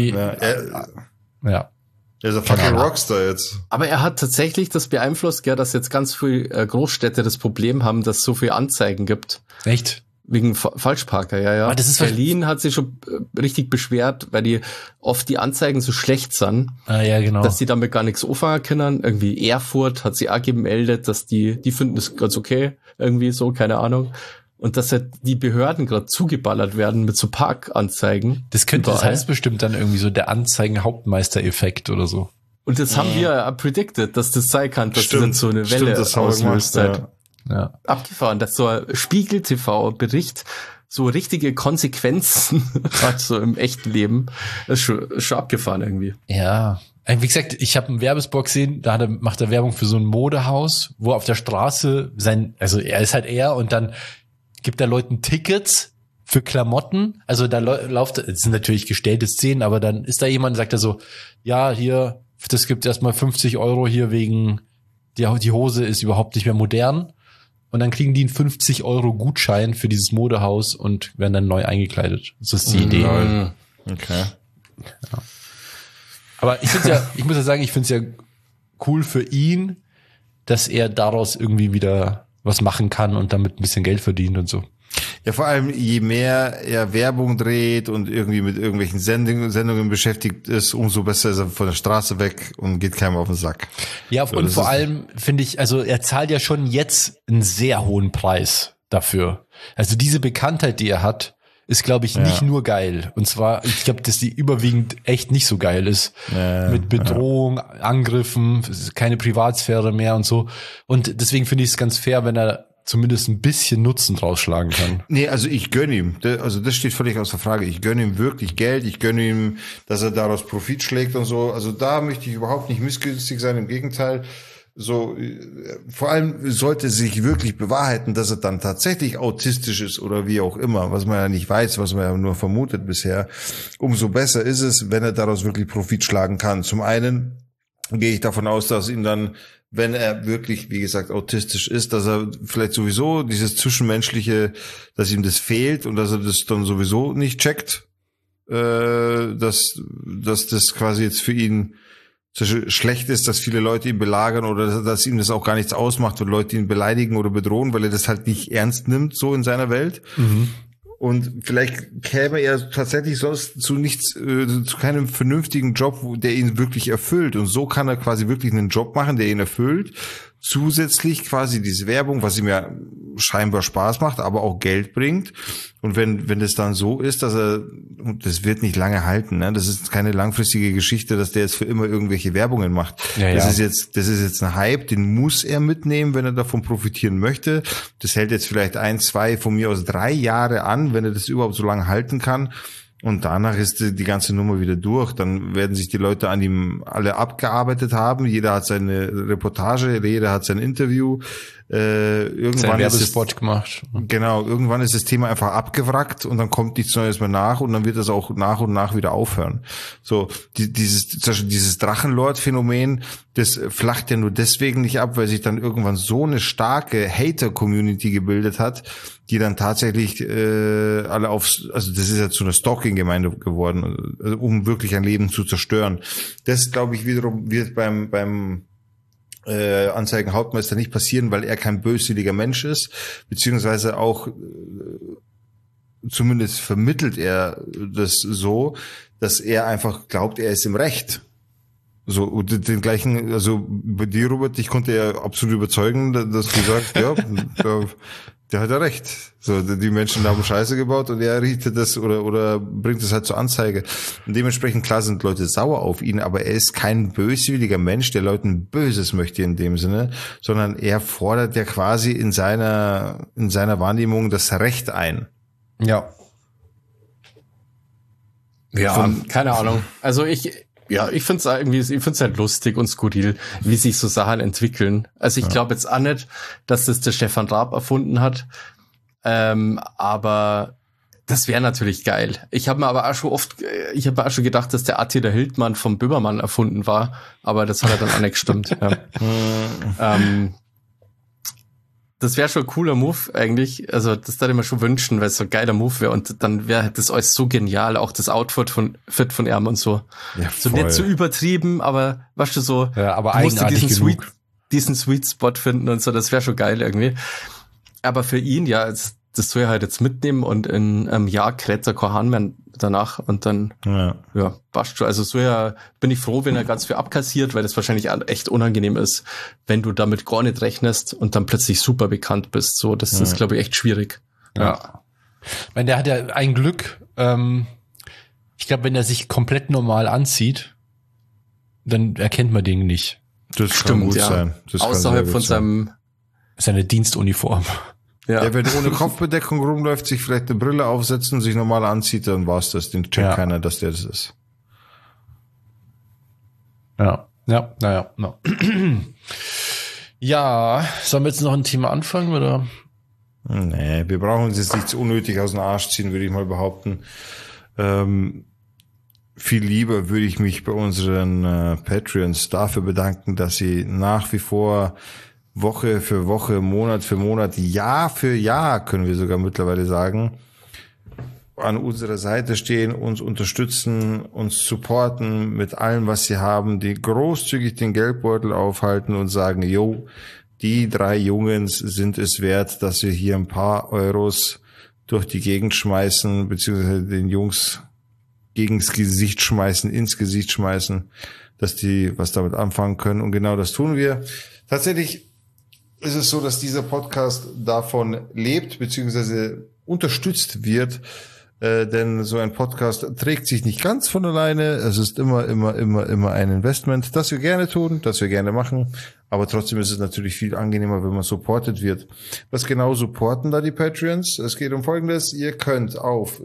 Speaker 3: Ja.
Speaker 2: Er ist ein fucking Rockstar jetzt.
Speaker 1: Aber er hat tatsächlich das beeinflusst, gell, dass jetzt ganz viele Großstädte das Problem haben, dass es so viele Anzeigen gibt.
Speaker 3: Echt?
Speaker 1: Wegen Falschparker, ja.
Speaker 3: Aber das ist
Speaker 1: Berlin hat sich schon richtig beschwert, weil die oft die Anzeigen so schlecht sind,
Speaker 3: ja, genau.
Speaker 1: dass die damit gar nichts anfangen können. Irgendwie Erfurt hat sie auch gemeldet, dass die finden das ganz okay, irgendwie so, keine Ahnung. Und dass halt die Behörden gerade zugeballert werden mit so Parkanzeigen.
Speaker 3: Das heißt bestimmt dann irgendwie so der Anzeigen-Hauptmeister-Effekt oder so.
Speaker 1: Und das haben wir predicted, dass das sein kann, dass das dann so eine Welle auslöst.
Speaker 3: Ja.
Speaker 1: Abgefahren, dass so ein Spiegel-TV-Bericht so richtige Konsequenzen hat, so im echten Leben. Das ist schon abgefahren irgendwie.
Speaker 3: Ja. Wie gesagt, ich habe einen Werbespot gesehen, macht er Werbung für so ein Modehaus, wo auf der Straße er ist halt er und dann gibt er Leuten Tickets für Klamotten. Also da läuft, es sind natürlich gestellte Szenen, aber dann ist da jemand, sagt er so, ja, hier, das gibt erstmal 50 € hier wegen, die Hose ist überhaupt nicht mehr modern. Und dann kriegen die einen 50 € Gutschein für dieses Modehaus und werden dann neu eingekleidet. Das ist die Idee.
Speaker 2: Okay.
Speaker 3: Ja. Aber ich muss ja sagen, ich finde es ja cool für ihn, dass er daraus irgendwie wieder was machen kann und damit ein bisschen Geld verdient und so.
Speaker 2: Ja, vor allem, je mehr er Werbung dreht und irgendwie mit irgendwelchen Sendungen beschäftigt ist, umso besser ist er von der Straße weg und geht keinem auf den Sack.
Speaker 3: Ja, und vor allem finde ich, also er zahlt ja schon jetzt einen sehr hohen Preis dafür. Also diese Bekanntheit, die er hat, ist, glaube ich, nicht nur geil. Und zwar, ich glaube, dass die überwiegend echt nicht so geil ist. Mit Bedrohung, Angriffen, keine Privatsphäre mehr und so. Und deswegen finde ich es ganz fair, wenn er zumindest ein bisschen Nutzen draus schlagen kann.
Speaker 2: Nee, also ich gönne ihm. Also das steht völlig außer Frage. Ich gönne ihm wirklich Geld. Ich gönne ihm, dass er daraus Profit schlägt und so. Also da möchte ich überhaupt nicht missgünstig sein. Im Gegenteil. So, vor allem sollte sich wirklich bewahrheiten, dass er dann tatsächlich autistisch ist oder wie auch immer, was man ja nicht weiß, was man ja nur vermutet bisher. Umso besser ist es, wenn er daraus wirklich Profit schlagen kann. Zum einen gehe ich davon aus, dass ihm dann, wenn er wirklich, wie gesagt, autistisch ist, dass er vielleicht sowieso dieses Zwischenmenschliche, dass ihm das fehlt und dass er das dann sowieso nicht checkt, dass das quasi jetzt für ihn so schlecht ist, dass viele Leute ihn belagern oder dass ihm das auch gar nichts ausmacht, wenn Leute ihn beleidigen oder bedrohen, weil er das halt nicht ernst nimmt, so in seiner Welt. Mhm. Und vielleicht käme er tatsächlich sonst zu keinem vernünftigen Job, der ihn wirklich erfüllt. Und so kann er quasi wirklich einen Job machen, der ihn erfüllt. Zusätzlich quasi diese Werbung, was ihm ja scheinbar Spaß macht, aber auch Geld bringt. Und wenn das dann so ist, und das wird nicht lange halten, ne? Das ist keine langfristige Geschichte, dass der jetzt für immer irgendwelche Werbungen macht. Ja, das ist jetzt ein Hype, den muss er mitnehmen, wenn er davon profitieren möchte. Das hält jetzt vielleicht 1, 2, von mir aus 3 Jahre an, wenn er das überhaupt so lange halten kann. Und danach ist die ganze Nummer wieder durch. Dann werden sich die Leute an ihm alle abgearbeitet haben. Jeder hat seine Reportage, jeder hat sein Interview. Irgendwann
Speaker 3: Werbespot gemacht.
Speaker 2: Genau, irgendwann ist das Thema einfach abgewrackt und dann kommt nichts Neues mehr nach und dann wird das auch nach und nach wieder aufhören. So, dieses Drachenlord-Phänomen, das flacht ja nur deswegen nicht ab, weil sich dann irgendwann so eine starke Hater-Community gebildet hat, die dann tatsächlich alle also das ist ja zu einer Stalking-Gemeinde geworden, also, um wirklich ein Leben zu zerstören. Das, glaube ich, wiederum wird beim Anzeigen-Hauptmeister nicht passieren, weil er kein böswilliger Mensch ist, beziehungsweise auch zumindest vermittelt er das so, dass er einfach glaubt, er ist im Recht. So, und den gleichen, also bei dir, Robert, ich konnte ja absolut überzeugen, dass du sagst, ja, der hat ja recht. So, die Menschen haben Scheiße gebaut und er richtet das oder bringt es halt zur Anzeige. Und dementsprechend, klar sind Leute sauer auf ihn, aber er ist kein böswilliger Mensch, der Leuten Böses möchte in dem Sinne, sondern er fordert ja quasi in seiner Wahrnehmung das Recht ein.
Speaker 1: Ja. Ja, keine Ahnung. Also ich find's halt lustig und skurril, wie sich so Sachen entwickeln. Also ich glaube jetzt auch nicht, dass das der Stefan Raab erfunden hat. Aber das wäre natürlich geil. Ich habe mir aber auch schon gedacht, dass der Attila Hildmann vom Böhmermann erfunden war, aber das hat ja dann auch nicht gestimmt. Ja. Das wäre schon ein cooler Move eigentlich. Also das würde ich mir schon wünschen, weil es so ein geiler Move wäre und dann wäre das alles so genial, auch das Outfit von ihm und so. Ja, so nicht so übertrieben, aber weißt du so,
Speaker 3: ja, aber eigenartig
Speaker 1: diesen Sweet Spot finden und so, das wäre schon geil irgendwie. Aber für ihn, ja, das soll er halt jetzt mitnehmen und in einem Jahr kräht er kein Hahn mehr danach und dann, ja, passt schon. Also so bin ich froh, wenn er ganz viel abkassiert, weil das wahrscheinlich echt unangenehm ist, wenn du damit gar nicht rechnest und dann plötzlich super bekannt bist. So, das ist, glaube ich, echt schwierig.
Speaker 3: Ja. Ich meine, der hat ja ein Glück. Ich glaube, wenn er sich komplett normal anzieht, dann erkennt man den nicht.
Speaker 2: Das kann gut sein. Das
Speaker 1: außerhalb von
Speaker 3: seine Dienstuniform.
Speaker 2: Ja, wenn er ohne Kopfbedeckung rumläuft, sich vielleicht eine Brille aufsetzt und sich normal anzieht, dann war's das. Den checkt keiner, dass der das ist.
Speaker 3: Ja. Ja, sollen wir jetzt noch ein Thema anfangen, oder?
Speaker 2: Nee, wir brauchen uns jetzt nichts unnötig aus dem Arsch ziehen, würde ich mal behaupten. Viel lieber würde ich mich bei unseren Patreons dafür bedanken, dass sie nach wie vor Woche für Woche, Monat für Monat, Jahr für Jahr, können wir sogar mittlerweile sagen, an unserer Seite stehen, uns unterstützen, uns supporten mit allem, was sie haben, die großzügig den Geldbeutel aufhalten und sagen, jo, die 3 Jungens sind es wert, dass wir hier ein paar Euros durch die Gegend schmeißen, beziehungsweise den Jungs ins Gesicht schmeißen, dass die was damit anfangen können. Und genau das tun wir. Tatsächlich ist es so, dass dieser Podcast davon lebt, beziehungsweise unterstützt wird, denn so ein Podcast trägt sich nicht ganz von alleine. Es ist immer ein Investment, das wir gerne tun, das wir gerne machen. Aber trotzdem ist es natürlich viel angenehmer, wenn man supported wird. Was genau supporten da die Patreons? Es geht um Folgendes. Ihr könnt auf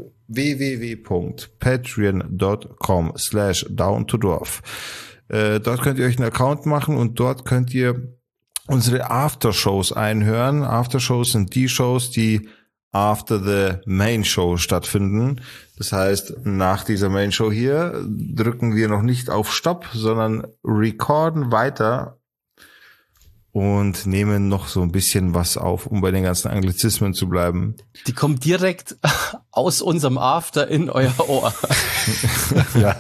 Speaker 2: www.patreon.com/downtodorf dort könnt ihr euch einen Account machen und dort könnt ihr unsere Aftershows einhören. Aftershows sind die Shows, die after the Main Show stattfinden. Das heißt, nach dieser Main Show hier drücken wir noch nicht auf Stopp, sondern recorden weiter und nehmen noch so ein bisschen was auf, um bei den ganzen Anglizismen zu bleiben.
Speaker 1: Die kommen direkt aus unserem After in euer Ohr.
Speaker 2: Ja.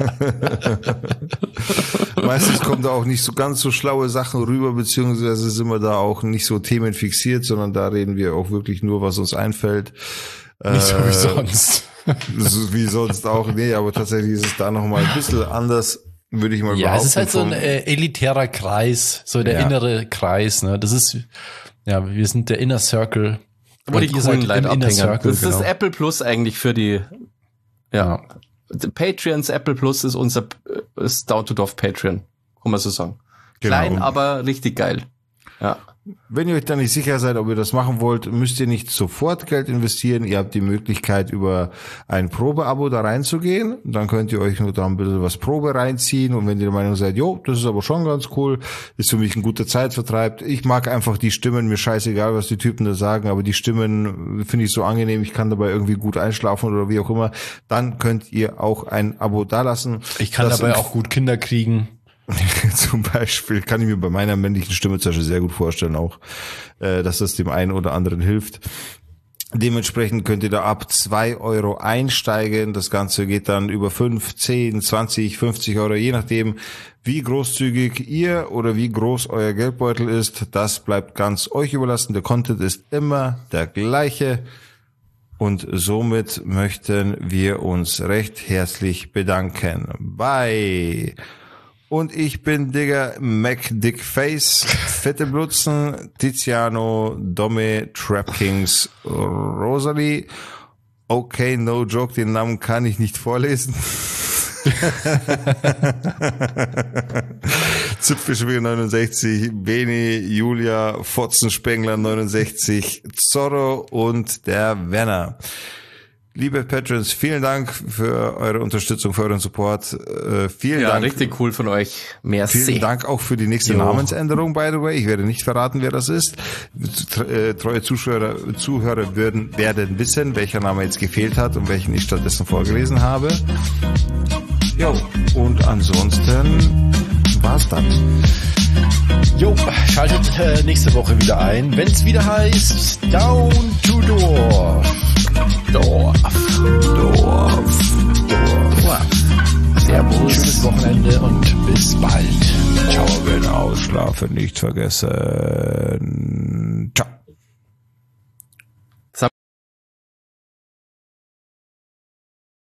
Speaker 2: Meistens kommen da auch nicht so ganz so schlaue Sachen rüber, beziehungsweise sind wir da auch nicht so themenfixiert, sondern da reden wir auch wirklich nur, was uns einfällt.
Speaker 3: Nicht so wie sonst.
Speaker 2: Wie sonst auch. Nee, aber tatsächlich ist es da nochmal ein bisschen anders, würde ich mal behaupten.
Speaker 3: Ja, es ist halt so ein elitärer Kreis, so der innere Kreis, ne? Das ist, ja, wir sind der Inner Circle.
Speaker 1: Aber die coolen Leitabhänger. Das ist Apple Plus eigentlich für die, ja. Patreons, Apple Plus ist ist Down to Dorf Patreon, kann man so sagen. Genau. Klein, aber richtig geil. Ja.
Speaker 2: Wenn ihr euch da nicht sicher seid, ob ihr das machen wollt, müsst ihr nicht sofort Geld investieren. Ihr habt die Möglichkeit, über ein Probeabo da reinzugehen. Dann könnt ihr euch nur da ein bisschen was Probe reinziehen. Und wenn ihr der Meinung seid, jo, das ist aber schon ganz cool, ist für mich ein guter Zeitvertreib. Ich mag einfach die Stimmen, mir scheißegal, was die Typen da sagen, aber die Stimmen finde ich so angenehm, ich kann dabei irgendwie gut einschlafen oder wie auch immer. Dann könnt ihr auch ein Abo dalassen.
Speaker 3: Ich kann dabei auch gut Kinder kriegen.
Speaker 2: Zum Beispiel kann ich mir bei meiner männlichen Stimme zum Beispiel sehr gut vorstellen auch, dass das dem einen oder anderen hilft. Dementsprechend könnt ihr da ab 2 Euro einsteigen. Das Ganze geht dann über 5, 10, 20, 50 Euro, je nachdem, wie großzügig ihr oder wie groß euer Geldbeutel ist. Das bleibt ganz euch überlassen. Der Content ist immer der gleiche. Und somit möchten wir uns recht herzlich bedanken bei... Und ich bin Digger McDickface, Fette Blutzen, Tiziano, Domme, Trap Kings, Rosalie. Okay, no joke, den Namen kann ich nicht vorlesen. Zipfischwege 69, Beni, Julia, Fotzenspengler 69, Zorro und der Werner. Liebe Patrons, vielen Dank für eure Unterstützung, für euren Support. Vielen Dank.
Speaker 1: Richtig cool von euch. Merci.
Speaker 2: Vielen Dank auch für die nächste Namensänderung, by the way. Ich werde nicht verraten, wer das ist. Treue Zuhörer werden wissen, welcher Name jetzt gefehlt hat und welchen ich stattdessen vorgelesen habe. Jo, und ansonsten war's dann.
Speaker 3: Jo, schaltet nächste Woche wieder ein, wenn es wieder heißt Down to Dorf. Servus. Schönes Wochenende und bis bald.
Speaker 2: Ciao. Augen ausschlafen nicht vergessen. Ciao.